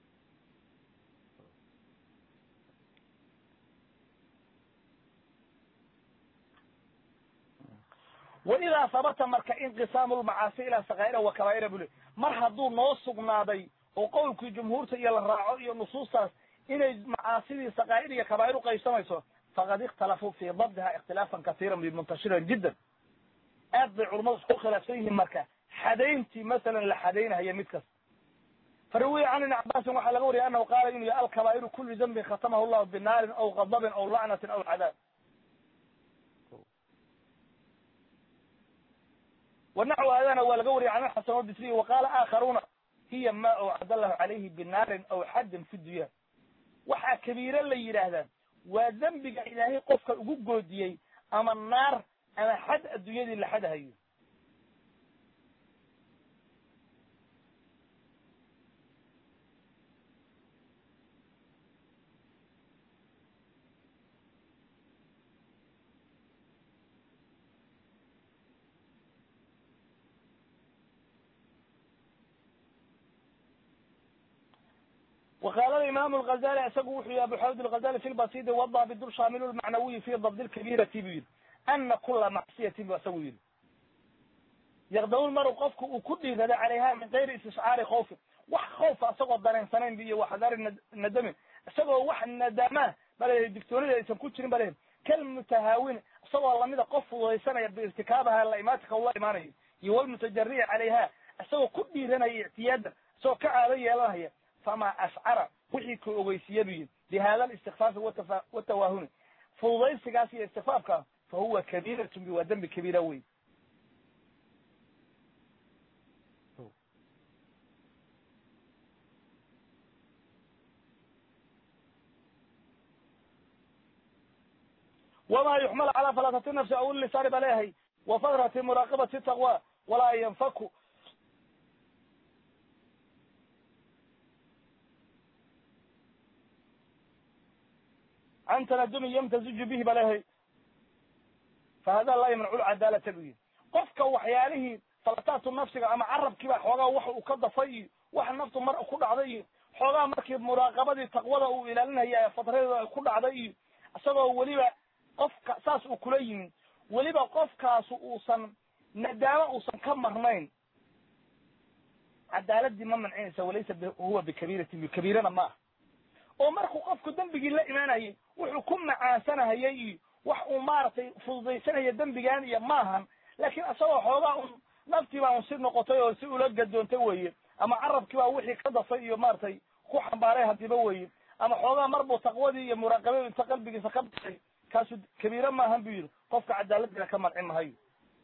waidaa habata marka inqisaamu lmacaasi ilaa sakaa'ira wa kabaa'ira bule mar hadduu noo sugnaaday oo qowlkii jumhuurta iyo la raaco iyo nusuustaas inay macaasidii sakaa'ir iyo kabaa'ir uqaybsamayso faqad ikhtalafuu fii dabdiha ikhtilaafan kasiiran muntashiran jiddan aad bay culamadu isku khilaafsan yihiin marka xadayntii masalan la xadaynahaya mid kasta farawiya can ibni cabaasin waxaa laga wariyay anahu qaala inuu yahay alkabaa'iru kulli dambin khatamahu llahu binaarin aw gadabin aw lacnatin aw cadaab wanaxwu haadana waa laga wariyay can xasan albisriy waqaala aakharuuna hiya ma awcada allahu calayhi binaarin aw xaddin fi dunya waxaa kabiire la yidhaahdaa waa dembiga ilaahay qofka ugu goodiyey ama naar ama xad adduunyadii la xadhayo وقال الإمام الغزالي أسقوح يا أبو حامد الغزالي في البسيط وضع بالدر شامل المعنوي في ضبط الكبيرة بير أن كل معصية وسويل يغدون المرء قفك وكل هذا عليها من غير استشعار خوف وح خوف أسقوا الدارين سنين بيه وحذار الندم أسقوا وح الندماء بل الدكتورية يسمكوش بلهم كالمتهاوين أسقوا الله ماذا قفوا ويسنى بارتكابها اللائماتك والله إيمانه يوال متجرية عليها أسقوا كل هنا اعتياد أسقوا كعالية الله فما أشعر وحي كأغيسيبي بهذا الاستخفاف والتواهن فوضي سقاسي استخفافك فهو كبيرة وذنب كبيرة وي وما يحمل على فلاتة النفس أو اللي صارب عليه وفترة مراقبة التقوى ولا ينفك عن تندم يمتزج به بله فهذا لا يمنع العدالة به قفك وحياله فلتات النفس أما عرب كبا حوغا وح وكضفي وح النفط مرء كل عضي حوغا مركب مراقبة تقوى إلى لنا هي فترة كل عضي أصدقه وليبا قفك ساس أكلين وليبا قفك سؤوسا ندامة أوسا كم مهمين عدالة دي ما من عيسى وليس هو بكبيرة بكبيرنا ما oo markuu qofku dambigii la imaanayay wuxuu ku macaasanahayay wax uu maartay fududaysanaya dambigan iyo maahan laakiin asagoo xoogaa un naftii baa un si noqotay oo si ula gadoontay weeye ama carabkii baa wixii ka dafay iyo maartay ku xambaaray hadiba weeye ama xoogaa marbuu taqwadii iyo muraaqabadii inta qalbigiisa ka baxay kaasu kabiira maahan buu yidhi qofka cadaaladdiina ka mancin mahayo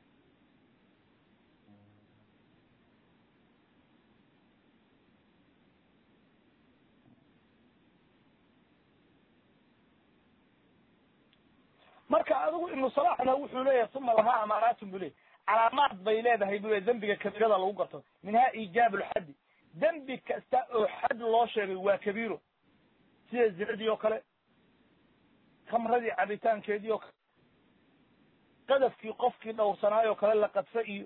marka adigu ibnu salaxna wuxuu leeyahay uma lahaa amaaraatun buu leeyahy calaamaad bay leedahay buu leeyahy dembiga kabiirada lagu garto minhaa iijaab lxaddi dembi kasta oo xad loo sheegay waa kabiiro sida zinadii oo kale khamradii cabitaankeedii oo kale qadafkii qofkii dhowrsanaayoo kale la qadfa iyo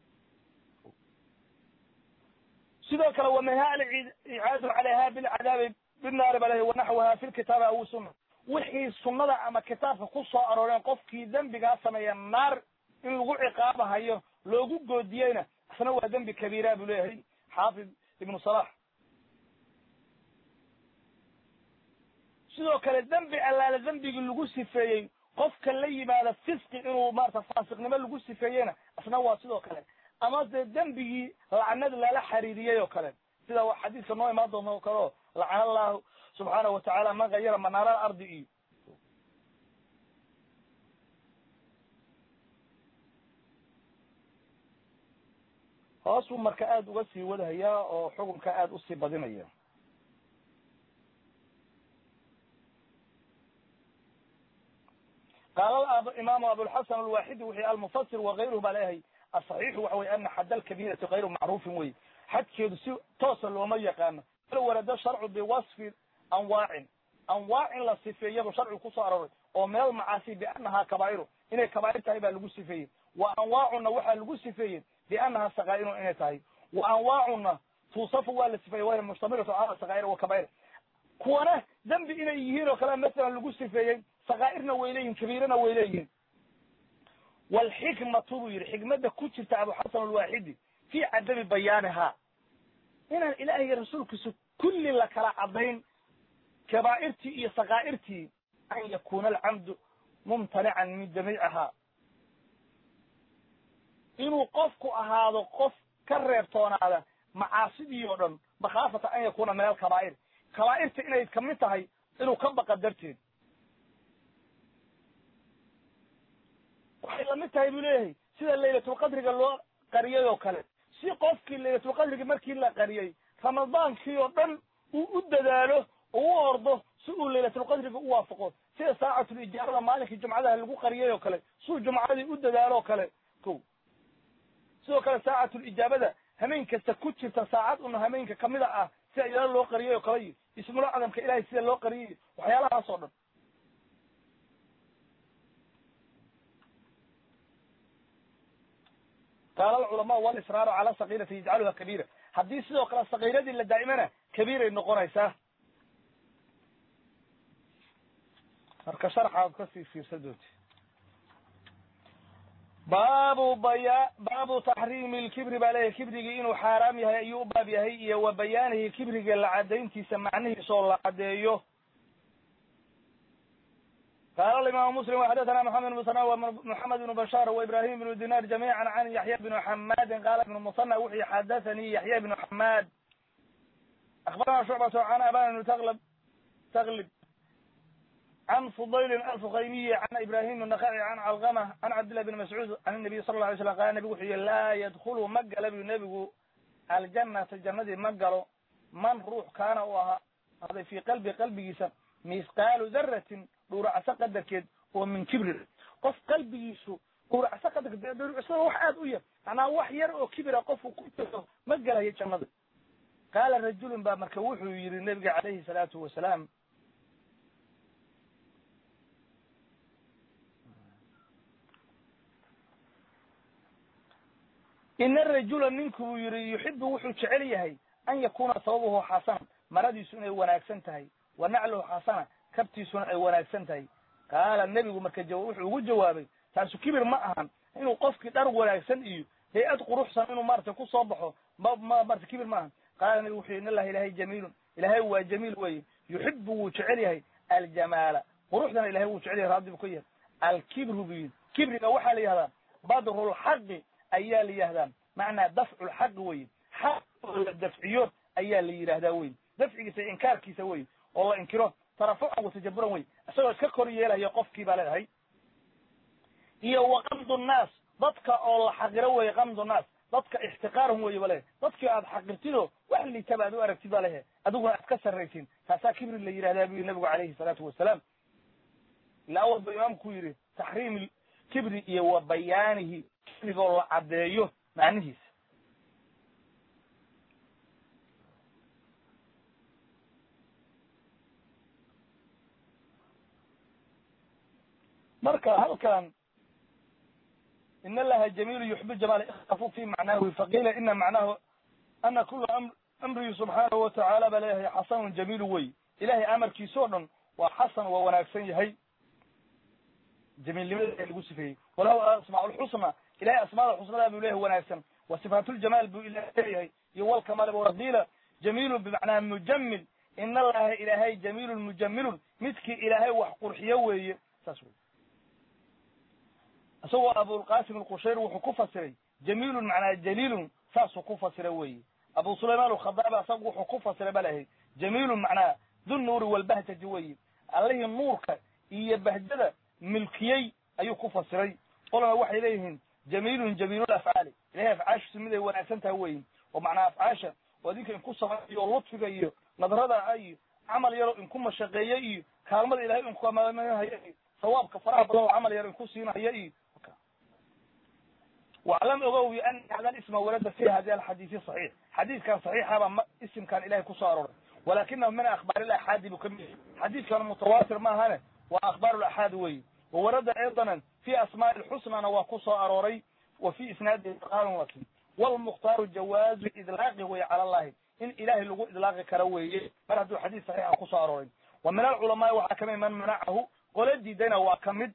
sidoo kale wa minhaa alicaadu calayha bilcadaabi binnaari ba leeyahy wanaxwaha fi lkitaabi aw sunna wixii sunnada ama kitaabka ku soo arooreen qofkii dembigaa sameeya naar in lagu ciqaabahayo loogu goodiyeyna isna waa dembi kabiira buu leeyahay xaafid ibnu salax sidoo kale dembi allaala dembigii lagu sifeeyey qofka la yimaada fisqi inuu maarata faasiqnimo lagu sifeeyeyna isna waa sidoo kale ama dee dembigii lacnad lala xariiriyey oo kale sida xadiiska noo imaan doona oo kale oo lacana allahu subxaanahu watacaala man gayara manaara alardi iyo hoosuu marka aada uga sii wadahayaa oo xukunka aada usii badinaya qaala imaamu abulxasan alwaaxidi wixii almufasir wakayruhu baa leeyahay asaxiixu waxa weye ana xad alkabiirati kayru macruufin wey, xadkeedu si toosa looma yaqaano. wala warada sharcu biwasfi anwaacin, anwaac in la sifeeyaba sharcigu kusoo aroray oo min almacaasi bianahaa kabaa'iru inay kabaa'ir tahay baa lagu sifeeyey. wa anwaacuna waxaa lagu sifeeyey bianahaa sakaa'irun inay tahay. wa anwaacuna tuusafu waa la sifeeyey wahiya mustamilatu cala sakaa'ir wa kabaa'ir. kuwana dembi inay yihiin oo kale masalan lagu sifeeyey, sakaa'irna way leeyihin, kabiirana way leeyihin. walxikmatu buu yidhi xikmadda ku jirta abuxasan alwaaxidi fii cadami bayaanihaa, inaan ilaahay iyo rasuulkiisu kulli la kala cadayn kabaa'irtii iyo sakaa'irtii, an yakuna alcamdu mumtanican min jamiicihaa, inuu qofku ahaado qof ka reebtoonaada macaasidii oo dhan, makhaafata an yakuna min alkabaa'ir, kabaa'irta inay kamid tahay inuu ka baqa darteed. waxay lamid tahay buu leeyahay sida laylatulqadriga loo qariyay oo kale, si qofkii laylatulqadriga markii la qariyey ramadaankii oo dhan uu u dadaalo oo u ordo si uu laylatulqadriga u waafaqo, sida saacatulijaabada maalinkii jumcadaha lagu qariyay oo kale siuu jumcadii u dadaalo o kale. ko sidoo kale saacatulijaabada hameen kasta ku jirta saacad una hameenka kamida ah sida iyada loo qariyay oo kale, ismul acdamka ilahay sida loo qariyay, waxyaalahaas oo dhan. qaala alculamaa walisraaru cala sakiirati yajcaluha kabiira, haddii sidoo kale sakiiradii la daa'imana kabiiray noqonaysaa. marka sharxaad kasii fiirsa doonti. baabu baya baabu taxriimi lkibri baa leeyahay, kibrigii inuu xaaraam yahay ayuu u baab yahay, iyo wa bayaanihi kibriga la cadayntiisa macnihiisa oo la cadeeyo. qaala imaamu muslim waxadathana maxamed bn sana wmoxamed bn bashaar waibrahim bn dinar jamiican can yaxya bn xamaadin qaala ibn musana wuxuu xadathanii yaxya bn xamaad akbarana shucbatu can aban bn taqlb taqlib can fudaylin alfukhaymiyi can ibrahim nakaci can calqama can cabdillahi bn mascuud can الnabiy sala la alay slam qala nebigu wuxuu yihi laa yadkulu ma gala bu nebigu aljanata jannadii ma galo man ruux kaana u ahaa haday fii qalbi qalbigiisa misqaalu daratin dhuuracso qadarkeed oo min kibrir, qof qalbigiisu dhuuracso qadarkeed dhuuracsa wax aad u yar, macnaa wax yar oo kibira qofku ku jiro ma gelayo jannada. qaala rajulun baa marka wuxuu yihi nebiga calayhi salaatu wasalaam, ina rajula ninku buu yihi yuxibu wuxuu jecel yahay an yakuna sababuhu xasana, maradiisu inay wanaagsan tahay, wa nacluhu xasana, kabtiisuna ay wanaagsan tahay. qaala nebigu marka wuxuu ugu jawaabay taasu kibir ma ahan, inuu qofkii dhar wanaagsan iyo hay-ad quruxsan inuu maarata kusoo baxo ma ma marata kibir ma ahan. qaala nebigu wuxuu yihi in allaha ilahay jamiilun, ilahay waa jamiil weye, yuxibu wuu jecel yahay aljamaala, quruxdana ilahay wuu jecel yahay, raadi bu ka yahay. alkibru bu yidhi, kibriga waxaa la yihahdaa badrulxaqi ayaa la yihahdaa, macnaa dafcu lxaqi weye, xaq oo la dafciyo ayaa la yidhahdaa wey, dafcigiisa inkaarkiisa wey, oo la inkiro tarafucan watajaburan wey, isagoo iska kor yeelaya qofkii baa leedahay. iyo wa qamdu nnaas, dadka oo la xaqiro weye, qamdu nnaas dadka ixtiqaarhum weye ba leedahay, dadkii aad xaqirtido wax liitaba aad u aragtid baa leedahay, adiguna aad ka sarraysin, taasaa kibri la yidhahdaa bu yii nabigu calayhi salaatu wasalaam. ila awal ba imaamku yidhi taxriim kibri iyo wa bayaanihi, kibrigoo la cadeeyo macnihiisa. marka halkan in allaha jamiilu yuxibu jamaala ikhtafu fi macnaahu, faqiila ina macnahu ana kula amrihi subxaanahu watacaala baa leeyahay xasanun jamiilu wey, ilahay amarkiisa o dhan waa xasan, waa wanaagsan yahay, jamiilnimada lagu sifeeyey. walahu asmaa lxusna, ilahay asmaada xusnada buu leeyahay wanaagsan, wa sifaatuljamaal buu ilahay leeyahay, iyo walkamaal. waqiila jamiilun bimacnaa mujamil, in allaha ilaahay jamiilun mujamilun, midkii ilaahay wax qurxiyo weeye, saas wey. isagoo abulqasim alqushayr wuxuu ku fasiray jamiilun macnaa jaliilun, saasuu ku fasira weye. abu sulayman alkhadaabi asagu wuxuu ku fasiray ba lehay jamiilun macnaa dunnuuri walbahjati weye, allihii nuurka iyo bahjada milkiyey ayuu ku fasiray. qolana waxay leeyihiin jamiilun jamiilul afcaali, ilahay afcaashiisu mid ay wanaagsan tahay weye, oo macnaa afcaasha oo idinka inku sameeyo lutfiga iyo nadrada iyo camal yaroo inku mashaqeeye iyo kaalmada ilahay inkuamaahayo iyo sawaabka faraha badan oo camal yar ku siinayo iyo waclam ogow an hada isma warada fi hadi alxadiisi saxiix xadiiskan saxiixaba ma isimkan ilahay kusoo arooray walakinahu min akhbaar alaxaadi buu kamid xadiiskan mutawaatir ma ahane waa akhbaar alaxaad wey wawarada ayضا fi asmaa lxusnana waa kusoo arooray wa fi isnaadihi qaalun wakin walmukhtaaru jawaazu idlaaqi way cala allahi in ilahay lagu idlaaqi karo weeye mar hadduu xadiis saxiixa kusoo arooray wa min alculamaai waxaa kamid man manacahu qola diidayna waa kamid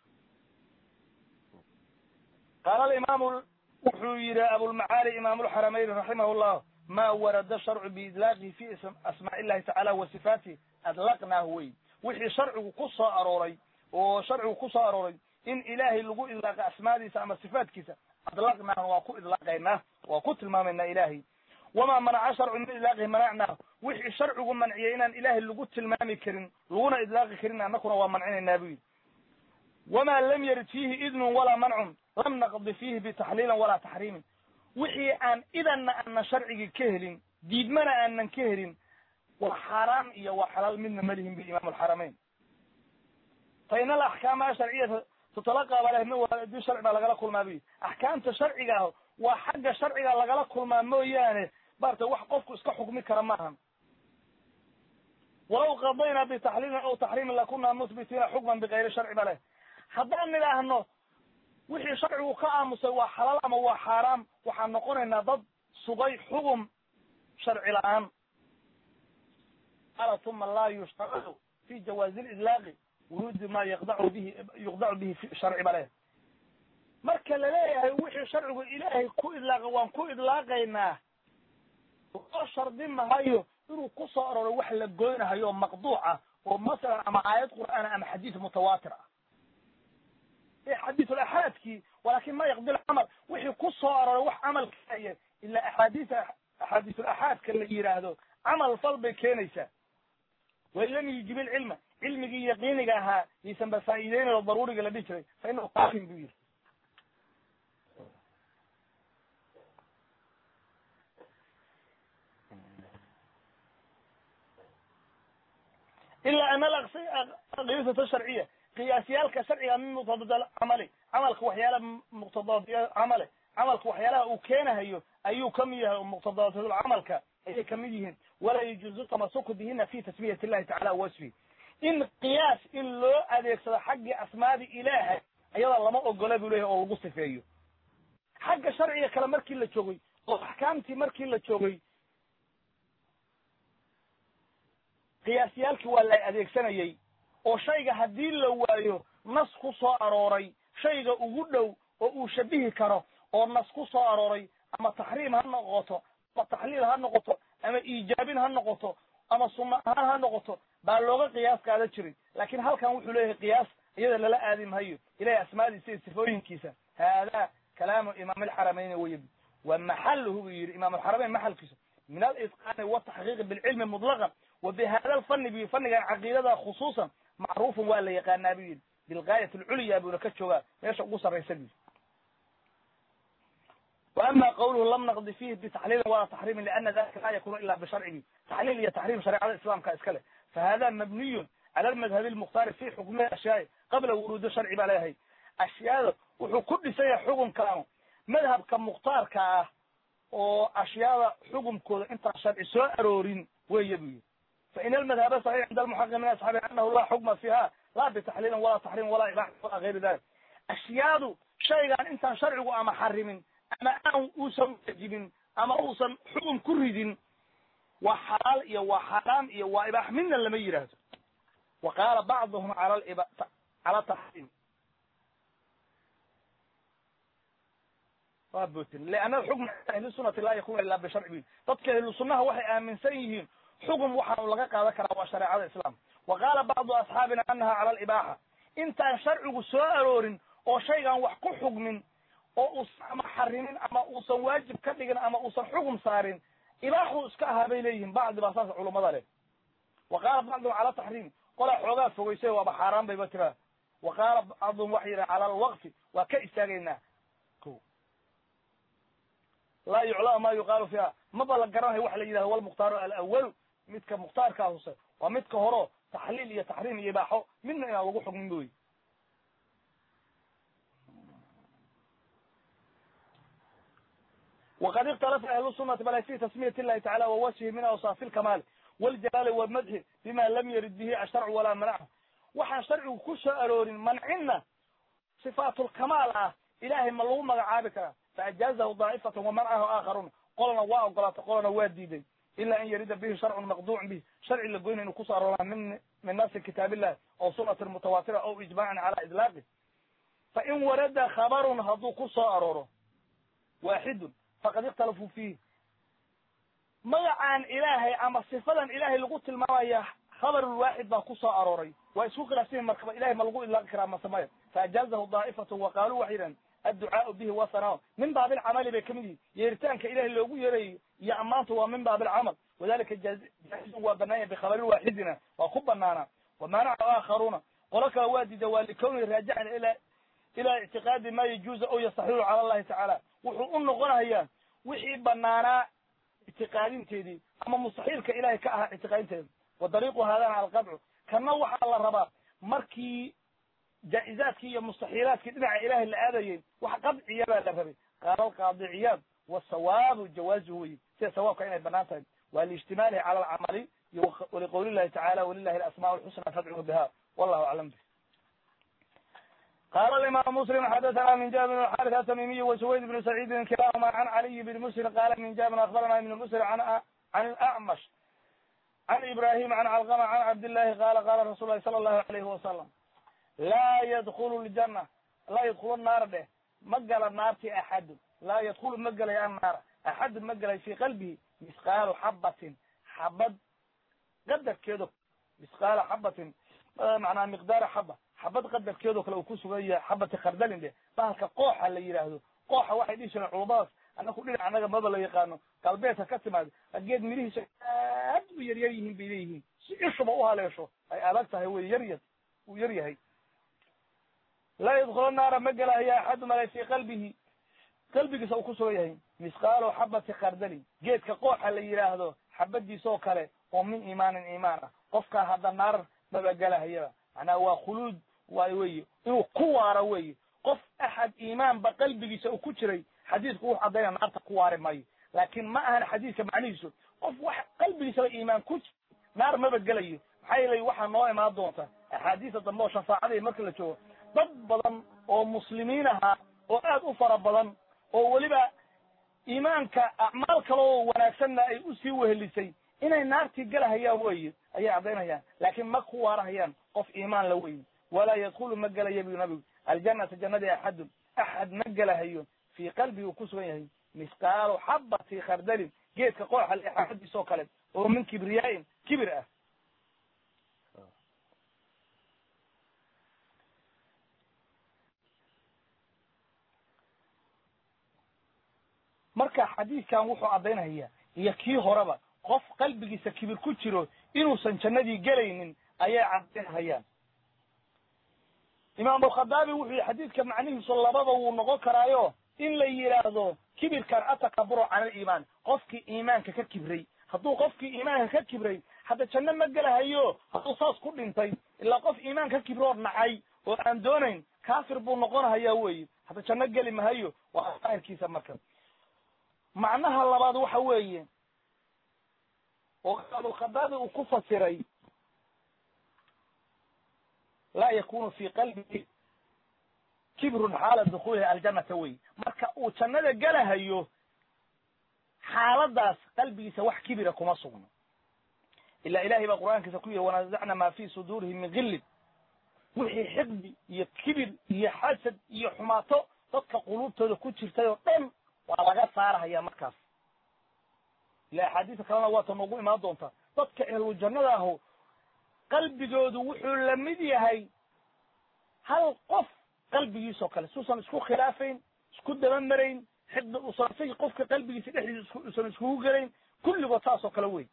qaala alimaamu wuxuu yihi abulmacaali imaamu lxarameyn raximah llah ma warada sharcu biidlaaqihi fi asmaa illahi tacala wa sifaatihi adlaqnaahu wey wixii sharcigu ku soo arooray oo sharcigu ku soo arooray in ilaahay lagu idlaaqo asmaadiisa ama sifaatkiisa adlaqnaahu waa ku idlaaqaynaa waa ku tilmaamaynaa ilahay wamaa manaca sharcu min idlaaqihi manacnaahu wixii sharcigu manciyay inaan ilaahay lagu tilmaami karin laguna idlaaqi karin annakuna waa mancinaynaa bu yidhi wamaa lam yarid fiihi idnun walaa mancun lam naqdi fiihi bitaxliilin walaa taxriimin wixii aan idanna aanan sharcigii ka helin diidmana aanan ka helin waa xaaraam iyo waa xalaal midna malihin bi imaam alxarameyn fa in alaxkaama asharciyata tutalaqa baa leh min waadi sharci baa lagala kulmaa bu yidhi axkaamta sharciga ah waa xagga sharciga lagala kulmaa mooyaane barta wax qofku iska xukmi kara maahan walaw qadayna bitaxliilin aw taxriimin lakunaa muhbitiina xukman bikayri sharci ba leh haddaan nidhaahno wixii sharcigu ka aamusay waa xalaal ama waa xaaraam waxaan noqonaynaa dad sugay xugum sharci la-aan qala uma laa yushtaradu fi jawaazi lidlaaqi wuruudi ma yaqdacu bihi yuqdacu bihi fi sharci ba leh marka laleeyahay wixii sharcigu ilaahay ku idlaaqa waan ku idlaaqaynaa oo shardi mahayo inuu ku soo aroro wax la goynahayo oo maqduuca oo masalan ama aayad qur'aan ama xadiis mutawaatir ah ee xadiis alaxaadkii walakin ma yaqdi lcamal wixii ku soo aroray wax camal keenaya ilaa axaadiisa axaadiis alaxaadka la yidhaahdo camal fal bay keenaysaa wain lam yujib ilcilma cilmigii yaqiiniga ahaa yaysan ba faa'iideynayn oo daruuriga la dhihi jiray fa inahu qaafin buu yidhi ilaa ana alaqisata sharciya qiyaasyaalka sharciga min muqtadad camali camalka waxyaalaha muqtadaad camale camalka waxyaalaha uu keenahayo ayuu kamid yahay oo muqtadaadul camalka ayay kamid yihiin walaa yajuuzu tamasuku bihina fi tasmiyat illahi tacala wasfi in qiyaas in loo adeegsado xaggii asmaadi ilaahay ayada lama ogola buu leeyahay oo lagu sifeeyo xagga sharciga kale markii la joogay oo axkaamtii markii la joogay qiyaasyaalkii waa la adeegsanayay oo shayga haddii la waayo nas ku soo arooray shayga ugu dhow oo uu shabihi karo oo nas ku soo arooray ama taxriim ha noqoto ama taxliil ha noqoto ama iijaabin ha noqoto ama sunna ahaan ha noqoto baa looga qiyaas qaada jiray laakin halkan wuxuu leeyahay qiyaas iyada lala aadi mahayo ilahay asmaadiisa iyo sifooyinkiisa haadaa kalaamu imaam alxarameyn wey wa maxaluhu buu yidhi imaam alxarameyn maxalkiisa min alitqaani wataxqiiqi bilcilmi mutlaqan wa bihada alfani bu fanigan caqiidada khusuusan macruufun waa la yaqaanaa bu yidhi bilgaayat alculya buuna ka joogaa meesha ugu sarraysa bu yidhi وأما قوله لم نقضي فيه بتحليل ولا تحريم لأن ذلك لا يكون إلا بشرعه تحليل هي تحريم شريعة الإسلام كإسكاله فهذا مبني على المذهب المختار في حكم الأشياء قبل ورود الشرع عليها أشياء وكل شيء حكم كلامه مذهب كمختار كأه وأشياء حكم كله أنت شرع سواء أرورين ويبي فإن المذهب صحيح عند المحقق من أصحابه أنه لا حكم فيها لا بتحليل ولا تحريم ولا إباحة ولا غير ذلك أشياء شيء عن أنت شرع وأما حرم ama aan uusan wajibin ama uusan xukun ku ridin waa xalaal iyo waa xaraam iyo waa ibaax midna lama yidhaahdo wa qaala bacduhum cala cala taxriim waa butin lianna xukm ahli sunnati laa yakunu ila bisharci dadka ahlu sunnaha waxay aaminsan yihiin xukun waxaanu laga qaadan karaa waa shareecada islaam wa qaala bacdu asxaabina anaha cala alibaaxa intaan sharcigu soo aroorin oo shaygan wax ku xugmin oo uusan ama xarimin ama uusan waajib ka dhigin ama uusan xugum saarin ibaaxuu iska ahaa bay leeyihiin bacdi baa saas culummada leh wa qaala bacduhum cala taxriim qolaa xoogaa fogaysay waaba xaaraan bayba tiraa wa qaala bacduhum waxa yidhaha cala alwaqfi waa ka istaagaynaa ko laa yuclamu ma yuqaalu fiiha maba la garanayo waxa la yidhahdo walmukhtaaru alawalu midka mukhtaarkaa hose waa midka horo taxliil iyo taxriim iyo ibaaxo midna inaan lagu xugmin ba wey وقد اختلف أهل السنة بل في تسمية الله تعالى ووجهه من أوصاف الكمال والجلال والمدح بما لم يرد به الشرع ولا منعه وحا شرع كل أرور منعنا صفات الكمال إلهي ملغو مغعابك فأجازه ضعيفة ومنعه آخرون قولنا واو قلت قولنا واديدي إلا أن يريد به شرع مقضوع به شرع اللي قوين إنه كسر من من نفس كتاب الله أو سنة المتواترة أو إجماعا على إطلاقه فإن ورد خبر هذو كسر أروره واحد فقد اختلفوا فيه مغعان إلهي أما صفة إلهي لقوت الموايا خبر الواحد با كسر أروري ويسوق لسين مركبة إلهي ملغو إلا كرام سمايا فأجازه ضائفة وقالوا وحيدا الدعاء به وثناء من باب العمل بكمله يرتانك إلهي اللي يري يأمانته ومن باب العمل وذلك جائز وبنايا بخبر واحدنا وخبنا ومنع آخرون ولك وادي دوال كونه راجعا إلى إلى اعتقاد ما يجوز أو يستحيل على الله تعالى وحقون نقولها هي وحي بنانا اعتقادين تيدي أما مستحيل كإلهي كأها اعتقادين تيدي والطريق هذا على القبع كنوح على الرباط مركي جائزات هي مستحيلات كدنا إله اللي آذيين وحقب عيابا لفري قال القاضي عياب والصواب والجواز هو سي صواب كأنه بناتها والاشتمال على العمل ولقول الله تعالى ولله الأسماء الحسنى فادعوه بها والله أعلم به. قال الإمام مسلم حدثنا من جابر بن الحارث التميمي وسويد بن سعيد كلاهما عن علي بن مسلم قال من جابر أخبرنا ابن مسلم عن عن الأعمش عن إبراهيم عن علقمة عن عبد الله قال قال رسول الله صلى الله عليه وسلم لا يدخل الجنة لا يدخل النار به مقل النار في أحد لا يدخل مقل يا النار أحد مقل في قلبه مثقال حبة حبة قدر كيدو مثقال حبة معنى مقدار حبة حبة قدر كيدو لو كسوا هي حبة خردل ده بهك قوحة اللي يراهدو قوحة واحد يشن عروبات أنا كلنا عنا ما بلا يقانو قلبيتها كتماد أجد مريه شاد ويريهم بليه إيش بقوها ليشوا أي أبتها هو يريد ويريه لا يدخل النار مقل هي أحد ما في قلبه قلبك سو كسويه مثقال حبة خردل جيت كقوحة اللي يراهدو حبة دي سو كله ومن إيمان إيمانا قفك هذا النار ما بقلها هي أنا هو خلود ويوي إنه قوة روي قف أحد إيمان بقلبك سو كشري حديث قوة عضينا نار تقوار ماي لكن ما أهل حديث معنيسه قف واحد قلبك سو إيمان كش نار ما بقليه حيلي واحد نوع ما ضونته أحاديث الضمو شفاعة مكلا شو dad badan oo muslimiin ahaa oo aad u fara badan oo waliba iimaanka acmaal kale oo wanaagsanna ay u sii wehelisay inay naartii galahayaan weeye ayay caddaynayaan laakiin ma ku waarahayaan qof iimaan la weeye walaa yadkhulu ma galaya biyu nabigu aljannata jannadii axadun axad ma galahayo fii qalbigu ku sugan yahay misqaalu xabati khardalin geedka qooxa axadiisoo kale oo min kibriyaain kibir ah marka xadiiskan wuxuu caddaynaya iyo kii horeba qof qalbigiisa kibir ku jiro inuusan jannadii gelaynin ayay caddaynayaan imaam al-Khadaabi wuxuu xadiiska macnihiisu labada uu noqon karaayo in la yiraahdo kibirkan atakaburu cala iimaan qofkii iimaanka ka kibray hadduu qofkii iimaanka ka kibray hadda janno ma gelahayo hadduu saas ku dhintay ilaa qof iimaanka ka kibroo nacay oo aan doonayn kaafir buu noqonayaa weeye hadda janno geli mahayo waa qayrkiisa marka معناها لبعض وحوية وقال الخباب وكفى سري لا يكون في قلبه كبر حالة دخوله الجنة سوي مركا وشنده قالها ايوه حالة داس قلبي سواح كبيركم أصغنا إلا إلهي بقرآن كسكوية ونزعنا ما في صدورهم من غل وحي حقبي يكبر يحاسد يحماطه تطلق قلوب تدكو تشرتيه وعلى صارها يا مركز لا حديث كلام وقت موضوع ما دونتا dadka ahlu jannada ah qalbigoodu wuxuu la mid yahay hal qof qalbigiisa kale suusan isku khilaafeen isku dabamarayn xid u saafay qofka qalbigiisa dhexdiisa isku isku galeyn kulligood taasoo kale weey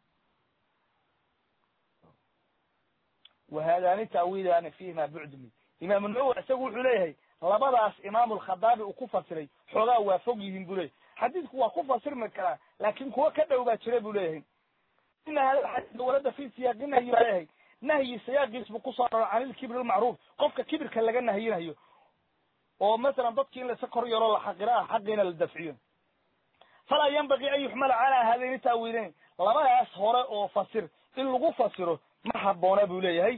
وهذا تأويل أنا فيه ما بعد من إمام النووي isagu wuxuu leeyahay labadaas imaam al-Khadaabi uu ku fasiray xogaa waa fog yihiin buu leeyahay xadiisku waa ku fasirmi karaa laakiin kuwa ka dhow baa jira buu leeyahay in hada xadiis walada fi siyaqina yahay nahyi siyaqis bu ku saaran aan al-kibr al-ma'ruf qofka kibirka laga nahiyinayo oo mesela dadkii in la sakor yaro la xaqira xaqina la dafciyo falaa yanbagii an yuxmala calaa haadayni taawiileyn labadaas hore oo fasir in lagu fasiro ma habboona buu leeyahay.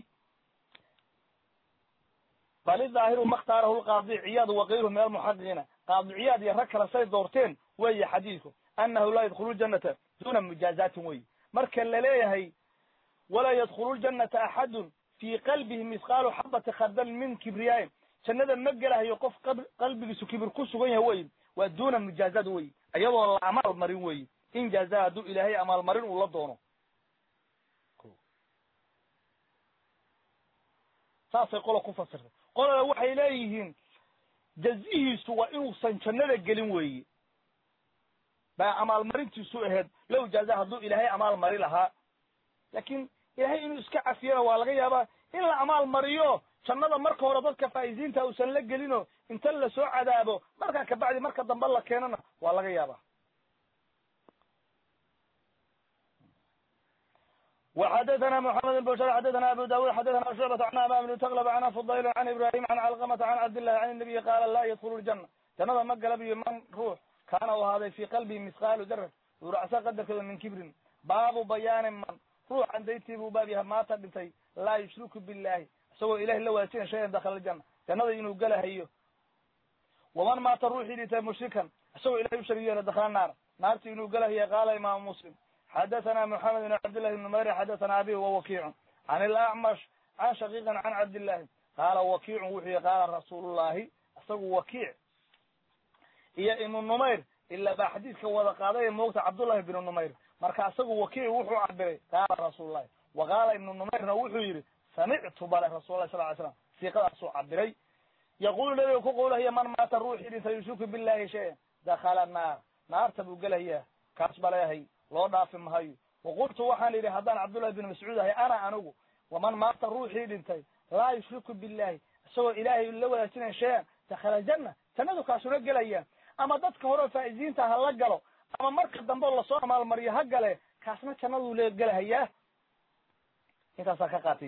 bal dhaahiru makhtaarahu lqaadi ciyaad wakayruhu min almuxaqiqiina qaadi ciyaad iyo rag kale say doorteen weeye xadiidku annahu laa yadkhulu ljanata duna mujaazatin wey. marka laleeyahay walaa yadkhulu ljanata axadun fii qalbihi misqaalu xabati khardal min kibriyaain, jannada ma gelahayo qof qalbigiisu kibir ku sugan yahay wey, waa duuna mujaazad wey, iyadoo la amaal marin wey. in jaaza hadduu ilaahay amaalmarin uu la doono. saasay qola ku fasirtay. qolada waxay leeyihiin jazihiisu waa inuusan jannada gelin weeye, baa amaalmarintiisu ahayd. low jaaza hadduu ilaahay amaal mari lahaa, laakin ilaahay inuu iska cafiyana waa laga yaabaa in la amaal mariyo jannada marka hore dadka faa'iziinta uusan la gelino inta lasoo cadaabo markaa kabacdi marka dambe la keenana waa laga yaabaa. وxadثna محamed بن bشhر xadثna abu dawud xadثna شhuعبة عن amam بن تغلب عن فضayl عن ibrahim عن calqمة عن cabdالlahi عن النabiy qala laa ydkل الجنة jannada ma gala biyo man ruux kaana u ahaaday fi qalbihi misqaalu darad uracsa qadarkeeda min kibrin. baabu bayaani man ruux andaytii buu baab yahay maata dhintay laa yushriku billahi isagoo ilahi la wadaajina shayan dakhala ljana jannada inuu galahayo. waman maata ruuxii dhintay mushrikan isagoo ilahay u shariig yeela dakhala naar naarti inuu galahayo. qaala imaamu muslim xadaثna mحamed بn cabdillahi بn mayr xadaثna abi wawakiicu can اlacmash can shaqiiqan can cabdillahi qaala wakiicun wuxuu yihi qaala rasuulullahi isagu wakiic iyo ibnu numayr ilaa baa xadiidka wada qaaday moogta cabdullahi bnu numayr. marka isagu wakiic wuxuu cabiray qaala rasuulullahi, wa qaala ibnu numayrna wuxuu yihi samictu bale rasul lah sal ly slam siiqadaasuu cabiray. yaqulu nabiga ku qowlahaya man maata ruuxii dhintay yushriku billahi shayan dakhala naar naarta buu gelahaya, kaas baleahay loo dhaafi mahayo. waqultu waxaan idhi haddaan cabdullahi bin mascuud ahay ana anigu waman maata ruuxii dhintay laa yushriku billahi isagoo ilaahay la wadaajinayn shayan dakhala janna jannadu kaasuna gelaya. ama dadka hore faa'iziinta ha la galo ama marka dambe lasoo amaalmariyo ha gale, kaasna jannaduu le gelahayaa. intaasaa ka qaatay.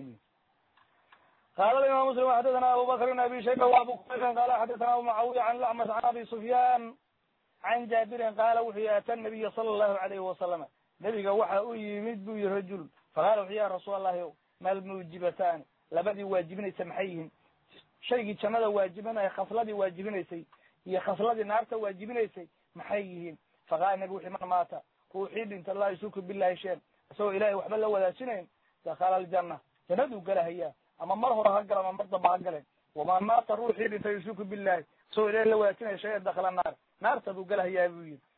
qaala imam muslim xadathana abu bakr bn abi shayba wa abu kurayrin qaala xadathana abu mucaawiya can lacmash can abi sufyaan can jaabirin qaala wuxuu yihi ata nabiya sala allahu alayhi wasalama nebiga waxa u yimid buu yihi rajul faqaala wuxuu ya rasuul allahi mal muujibataani labadii waajibinaysa maxay yihiin? shaygii jannada waajibinaya khasladii waajibinaysay iyo khasladii naarta waajibinaysay maxay yihiin? faqaala nabi wuxuu man maata ruuxii dhinta laa yushriku billahi shayan isagoo ilahay waxba la wadaajinayn dakhala aljanna jannaduu galahayaa. ama mar hore ha gala ama mar damba ha galeen. waman maata ruuxii dhinta yushriku billahi isagoo ilahay la wadaajinaya shayan dakhala naar naarta buu galahayaa buu yihi.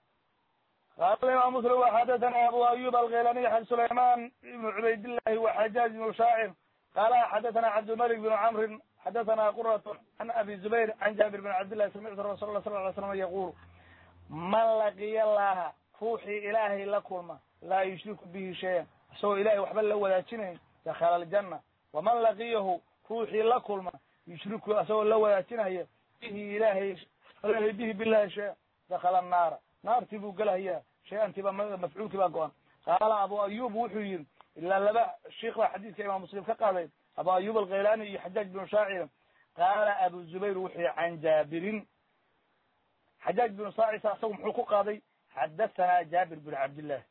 qaala imam muslim waxadathana abu ayub alghaylaniy an sulayman ibnu cubaydillahi waxajaaj ibnu shaacir qaala xadathana cabdilmalik bnu camrin xadathana qurat can abi zubayr can jaabir bn cabdillahi samictu rasul lah sal ly slam yaqulu man laqiya llaha ruuxii ilaahay la kulma laa yushriku bihi shayan isagoo ilahay waxba la wadaajinayn dakhala aljanna. waman laqiyahu ruuxii la kulma yushriku isagoo la wadaajinaya bihi ilahay bihi billahi shayan dakhala annaara naartii buu gelahayaa. shay-antiiba mafcuulkii baa go-an. qaala abu ayub wuxuu yihi ilaa laba sheikh baa xadiidka imaam muslim ka qaaday, abu ayub alghaylani iyo xajaaj binu shaacir. qaala abu zubayr wuxuu yihi can jaabirin xajaaj binu saacisa isagu muxuu ku qaaday xadathana jaabir bn cabdillah.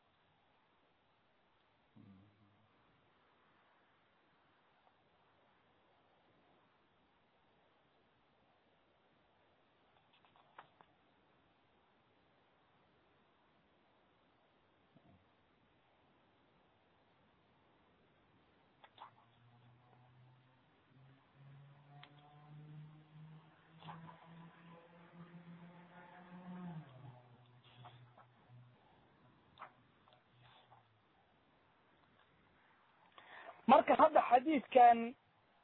marka hadda xadiidkan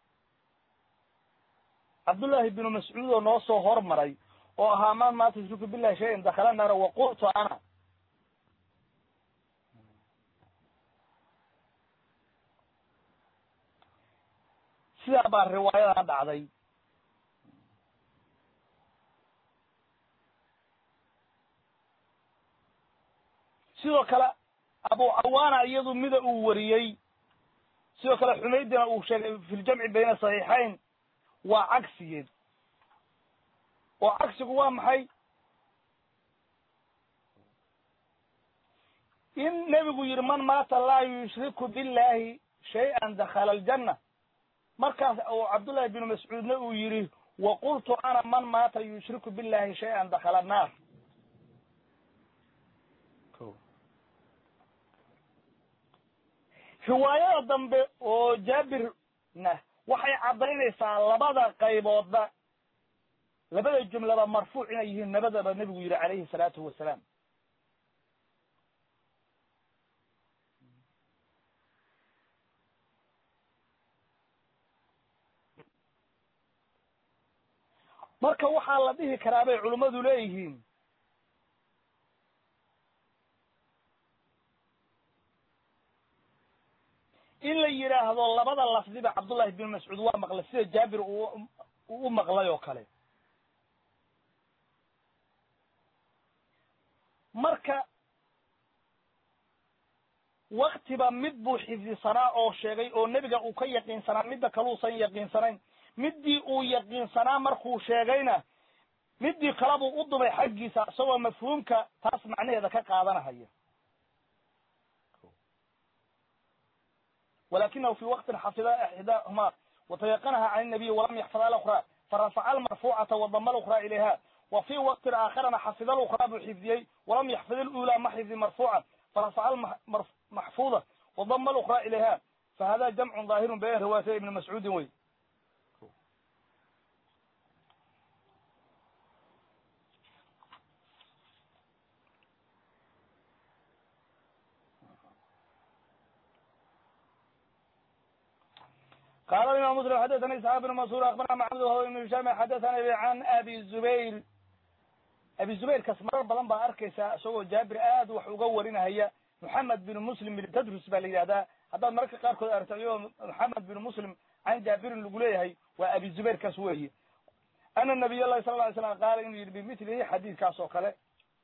cabdullahi bnu mascuud oo noo soo hormaray oo ahaa man maata yushriku billahi shayan dakhala naara waqultu ana sidaa baa riwaayadan dhacday. sidoo kale abu cawaana iyadu mida uu wariyey, sidoo kale xumaydina uu sheegay fi ljamci bayna saxiixayn waa cagsigeed. oo cagsigu waa maxay? in nebigu yidhi man maata laa yushriku billahi shay-an dakhala aljanna, markaas oo cabdullahi binu mascuudna uu yidhi waqultu ana man maata yushriku billahi shay-an dakhala annaar. riwaayada dambe oo jaabirna waxay caddaynaysaa labada qayboodba labada jumlaba marfuuc inay yihiin nabadaba nebigu yidhi calayhi salaatu wasalaam. marka waxaa la dhihi karaa bay culummadu leeyihiin in la yidhaahdo labada lafdiba cabdullahi bin mascuud waa maqlay sida jaabir uu u maqlay oo kale. marka waktiba mid buu xifdisanaa oo sheegay oo nebiga uu ka yaqiinsanaa, midda kaluusan yaqiinsanayn. middii uu yaqiinsanaa markuu sheegayna middii kale buu u dumay xaggiisa isagoo mafhuumka taas macnaheeda ka qaadanahaya. walakinahu fi waqtin xafida ixdaahuma watayaqanaha can الnabiy walam yaxfid alأkhra farafaca almarfucata wadama alأkhra ilayha, wa fi waqtin aakhirana xafida alأkhra buu xifdiyey walam yaxfid alula ma xifdi marfuca farafaca maxfuda wadama alأkhra ilayha, fahada jamcu ظaahirun bayna riwaayatay ibni mascuudin wey. قال الإمام مسلم حدثني إسحاق بن منصور أخبرنا محمد وهو ابن هشام حدثنا عن أبي الزبير. أبي الزبير كسمر بدن baa arkaysa isagoo jaabir aad wax uga warinaya. محمد بن مسلم bin tadrus baa la yidhahdaa. haddaad mararka qaarkood aragtayo محمد بن مسلم can jaabirin lagu leeyahay waa abi zubayr kaas weeye. ana nabiy allahi sala lla alay slam qaala inuu yidhi bimithlihi xadiidkaas oo kale.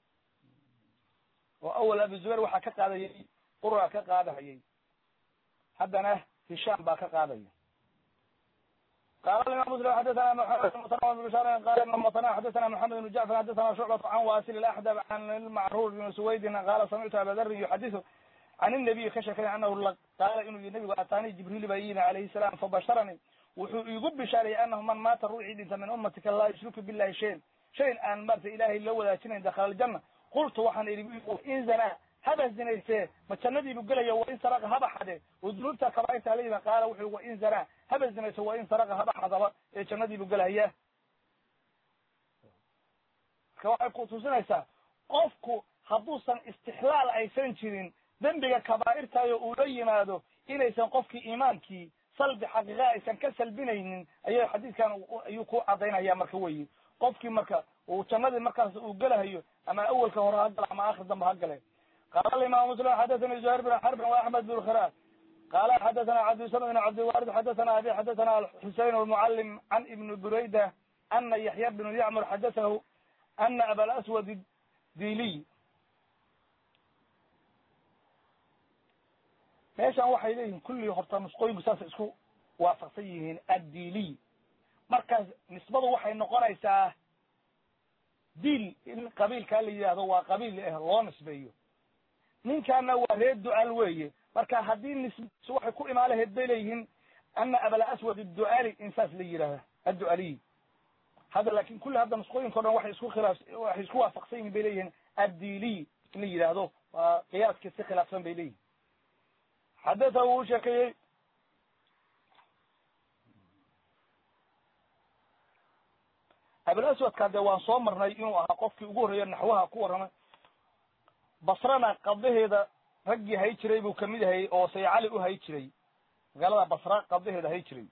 oo awal abi zubayr waxaa ka qaadayay qura ka qaadahayay, haddana hishaam baa ka qaadaya. قال الإمام مسلم حدثنا محمد بن مسلم بن بشار قال إن مثنى حدثنا محمد بن جعفر حدثنا شعبة عن واسل الأحدب عن المعرور بن سويد قال سمعت أبا ذر يحدث عن النبي خشك أنه قال إنه النبي أتاني جبريل بيين عليه السلام فبشرني ويقول بشاري أنه من مات روحي أنت من أمتك لا يشرك بالله شيء شيء أن مات إلهي لو ذاتنا دخل الجنة. قلت وحن إن زنا هذا الزنا ما تندي بقول يا وإن سرق هذا حد وذنوبته كبرت عليه قال وحي وإن زنا هذا الزنا وإن سرق هذا حد تندي بقول هي كواحد قطوسنا قفكو حدوثا استحلال أي سنتين ذنبك كبائرته يؤذي ماذا إلى إنسان قفك إيمانك صلب حقيقة إنسان كسل بينين أي حديث كان يكون عضينا هي مركوي قفك مركا وتندي مركز وقلها هي أما أول كهراء هقل أما آخر ذنب هقله. قال الإمام مسلم حدثني زهير بن حرب وأحمد بن خراف قال حدثنا عبد السلام بن عبد الوارث حدثنا أبي حدثنا الحسين المعلم عن ابن بريدة أن يحيى بن يعمر حدثه أن أبا الأسود الديلي meeshaan waxay leeyihiin kulli horta nusqooyinku saas isku waafaqsan yihiin addiili. markaas nisbadu waxay noqonaysaa diil in qabiilkaa la yidhaahdo waa qabiil eh loo nisbeeyo. ninkaana waa reer ducaal weeye. marka haddii nisbadiisu waxay ku imaan lahayd bay leeyihiin ana abalaswad adducaali in saas la yidhahda adducaliy. hadda laakin kulli hadda nusqooyinka o dhan waxay isku khilaaf waxay isku waafaqsan yihiin bay leeyihiin addiiliy in la yidhaahdo waa qiyaaskii si khilaafsan bay leeyihin. xadata wuu sheekeeyey abulaswadka dee waan soo marnay inuu ahaa qofkii ugu horreeya naxwaha ku warramay. basrana qabdaheeda raggii hay jiray buu kamid yahay oo say cali u hay jiray. magaalada basra qabdaheeda hay jiray.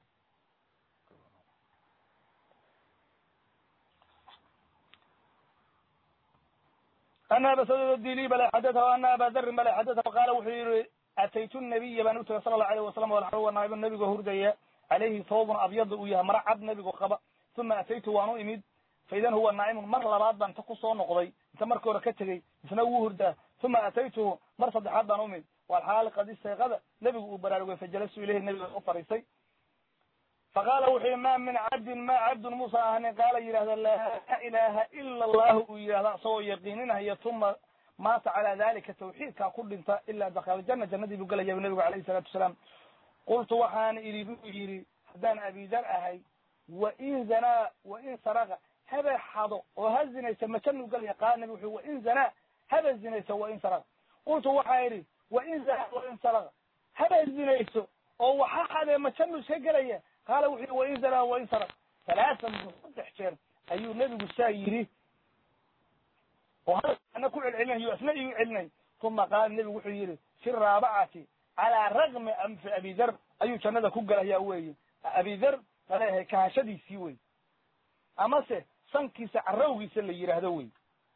ana aba sawd adili bala xadatahu ana aba darin bala xadatahu qaala wuxuu yihi ataytu nabiya baan utagay sala allahu alayh wasalam walxawanaaib nabigo hurdaya calayhi thawbun abyada uu yahay mara cad nabigo qaba. uma ataytu waan u imid faidan huwa naa'imun mar labaad baan inta kusoo noqday inta markii hore ka tegey isna wuu hurdaa. uma ataytuhu mar saddexaad baan u imid walxaali qad istayqada nebigu uu baraarugay fajalastu ilayhi nebiga u fariistay. faqaala wuxuu yihi ma min cabdin ma cabdun muusan ahanin qaala yidhahda laa ilaaha ila allahu uu yidhahda isagoo yaqiininahaya uma maata calaa dalika tawxiidkaa ku dhinta ilaa dakhala aljana jannadii buu gelaya bu nabigu alayhi salaatu wasalaam qultu waxaan idhi buu yidhi haddaan abidar ahay wain zanaa wain saraqa haba xado oo ha zinaysa ma jannuu gelaya qaala nabi wuxuu wain zanaa haba zinayso wain saraqa qultu waxaa idhi wain zanaa wain saraqa haba zinayso oo waxa xadee ma jannuu iska gelaya qaala wuxuu wain zanaa wain saraqa halaatan saddex jeer ayuu nebigu saa yidhi oo hadalkana ku celcelinayo asna igu celinay uma qaala nebigu wuxuu yidhi fi raabacati calaa ragmi anfi abidar ayuu jannada ku gelayaa weeye abidar laleeyahay kahashadiisii wey amase sankiisa carrawgiisa la yidhaahdo wey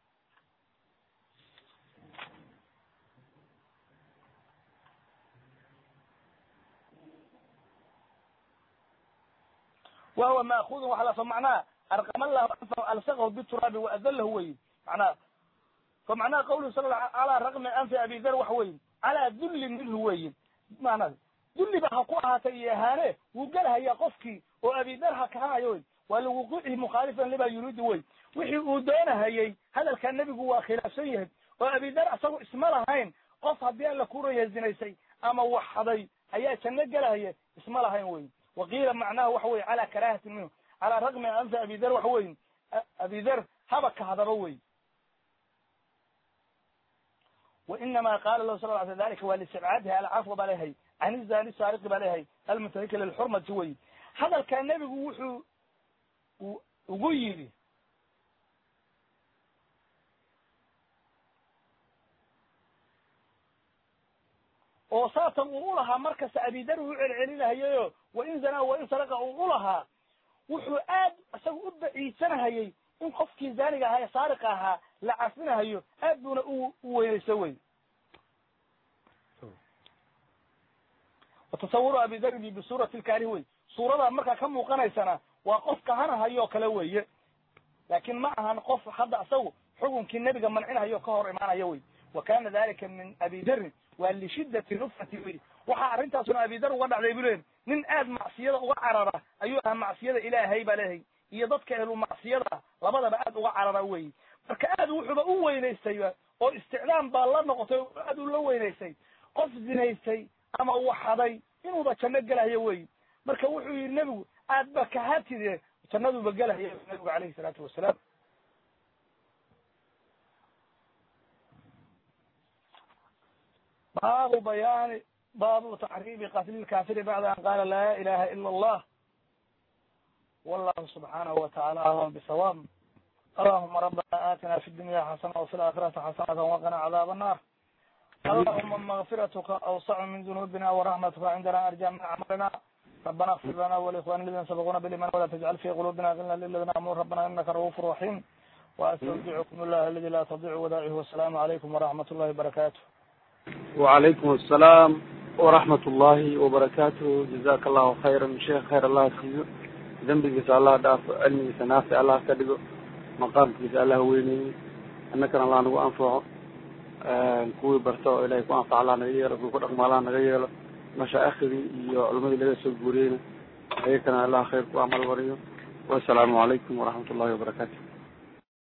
wahuwa maakudun waxa la macnaha arqama allahu anfahu alsaqahu bituraabi waadalahu wey macnaha fa macnaha qawluhu sal calaa raqmi anfi abidar wax wey calaa dullin minhu weyi maanaa dulliba ha ku ahaatay iyo ahaane wuu gelahayaa qofkii oo abidar ha kahanayo wey waa liwuquucihi mukhaalifan lima yuriidu wey wixii uu doonahayey hadalkaa nebigu waa khilaafsan yahay oo abidar isagu isma lahayn qof haddii alla kuraya zinaysay ama waxaday ayaa janno gelahaya isma lahayn wey waqiila macnaha waxa weye calaa karaahatin minhu calaa raqmi anfi abidar waxa wey abidar haba kahadaba wey wainama qaala lahu sal l sl dalika waa lisibcaadiha alcafwa baa leehay can izani saariqi baa leehay almuntahika lilxurmati wey hadalkaa nebigu wuxuu ugu yidhi oo saatan uu u lahaa markasta abidar uu celcelinahayayo wain zanaa wain saraqa uu u lahaa wuxuu aad isaga u baciidsanahayey in qofkii zaaniga ahaa ee saariqa ahaa la cafinahayo aad buuna u weynayso wey watasawuru abidarbi bisuurati lkaarih wey suuradaa markaa ka muuqanaysana waa qof kahanahayo kale weeye laakin ma ahan qof hadda isagu xukunkii nebiga mancinahayo ka hor imaanayo wey wa kana dalika min abidarin waa lishidati nufati wey waxaa arrintaasuna abidar uga dhacday bu leeyahy nin aad macsiyada uga carara ayuu ahaa macsiyada ilaahay baa leehay iyo dadka ehlu macsiyada labadaba aad uga carara wey marka aad wuxuuba u weynaystayba oo isticlaam baa la noqotay oo aad ula weynaystay qof zinaystay ama waxaday inuuba janno gelahayo wey marka wuxuu yidhi nebigu aad ba kahatide jannaduba gelahaya nabigu alayhi salaatu wasalaam baabu bayaani baabu taxriimi qatli lkaafiri bacda an qaala laa ilaha ila allah wallahu subxaanahu watacaala aclam bisawaab allahuma rabbana aatina fi dunya xasana wafi laakhirati xasanata waqina cadaab annar allahuma makfiratuka awsacu min dunubina waraxmatuka cindana arja min acmalina ربنا اغفر لنا ولإخواننا الذين سبقونا بالإيمان ولا تجعل في قلوبنا غلا للذين آمنوا ربنا إنك رؤوف رحيم وأستودعكم الله الذي لا تضيع ودائعه والسلام عليكم ورحمة الله وبركاته. وعليكم السلام ورحمة الله وبركاته. جزاك الله خيرا شيخ خير الله فيه ذنبك الله داف علمك نافع الله كدقو مقامك الله ويني أنك الله نقو أنفعه كوي برتو إليك وأنفع الله نغير وكل أقمال الله نغير مشايخي iyo culimadii laga soo guuriyay ayakana Allah khayr ku amal wariyo. Wa salaamu alaykum wa rahmatullahi wa barakatuh.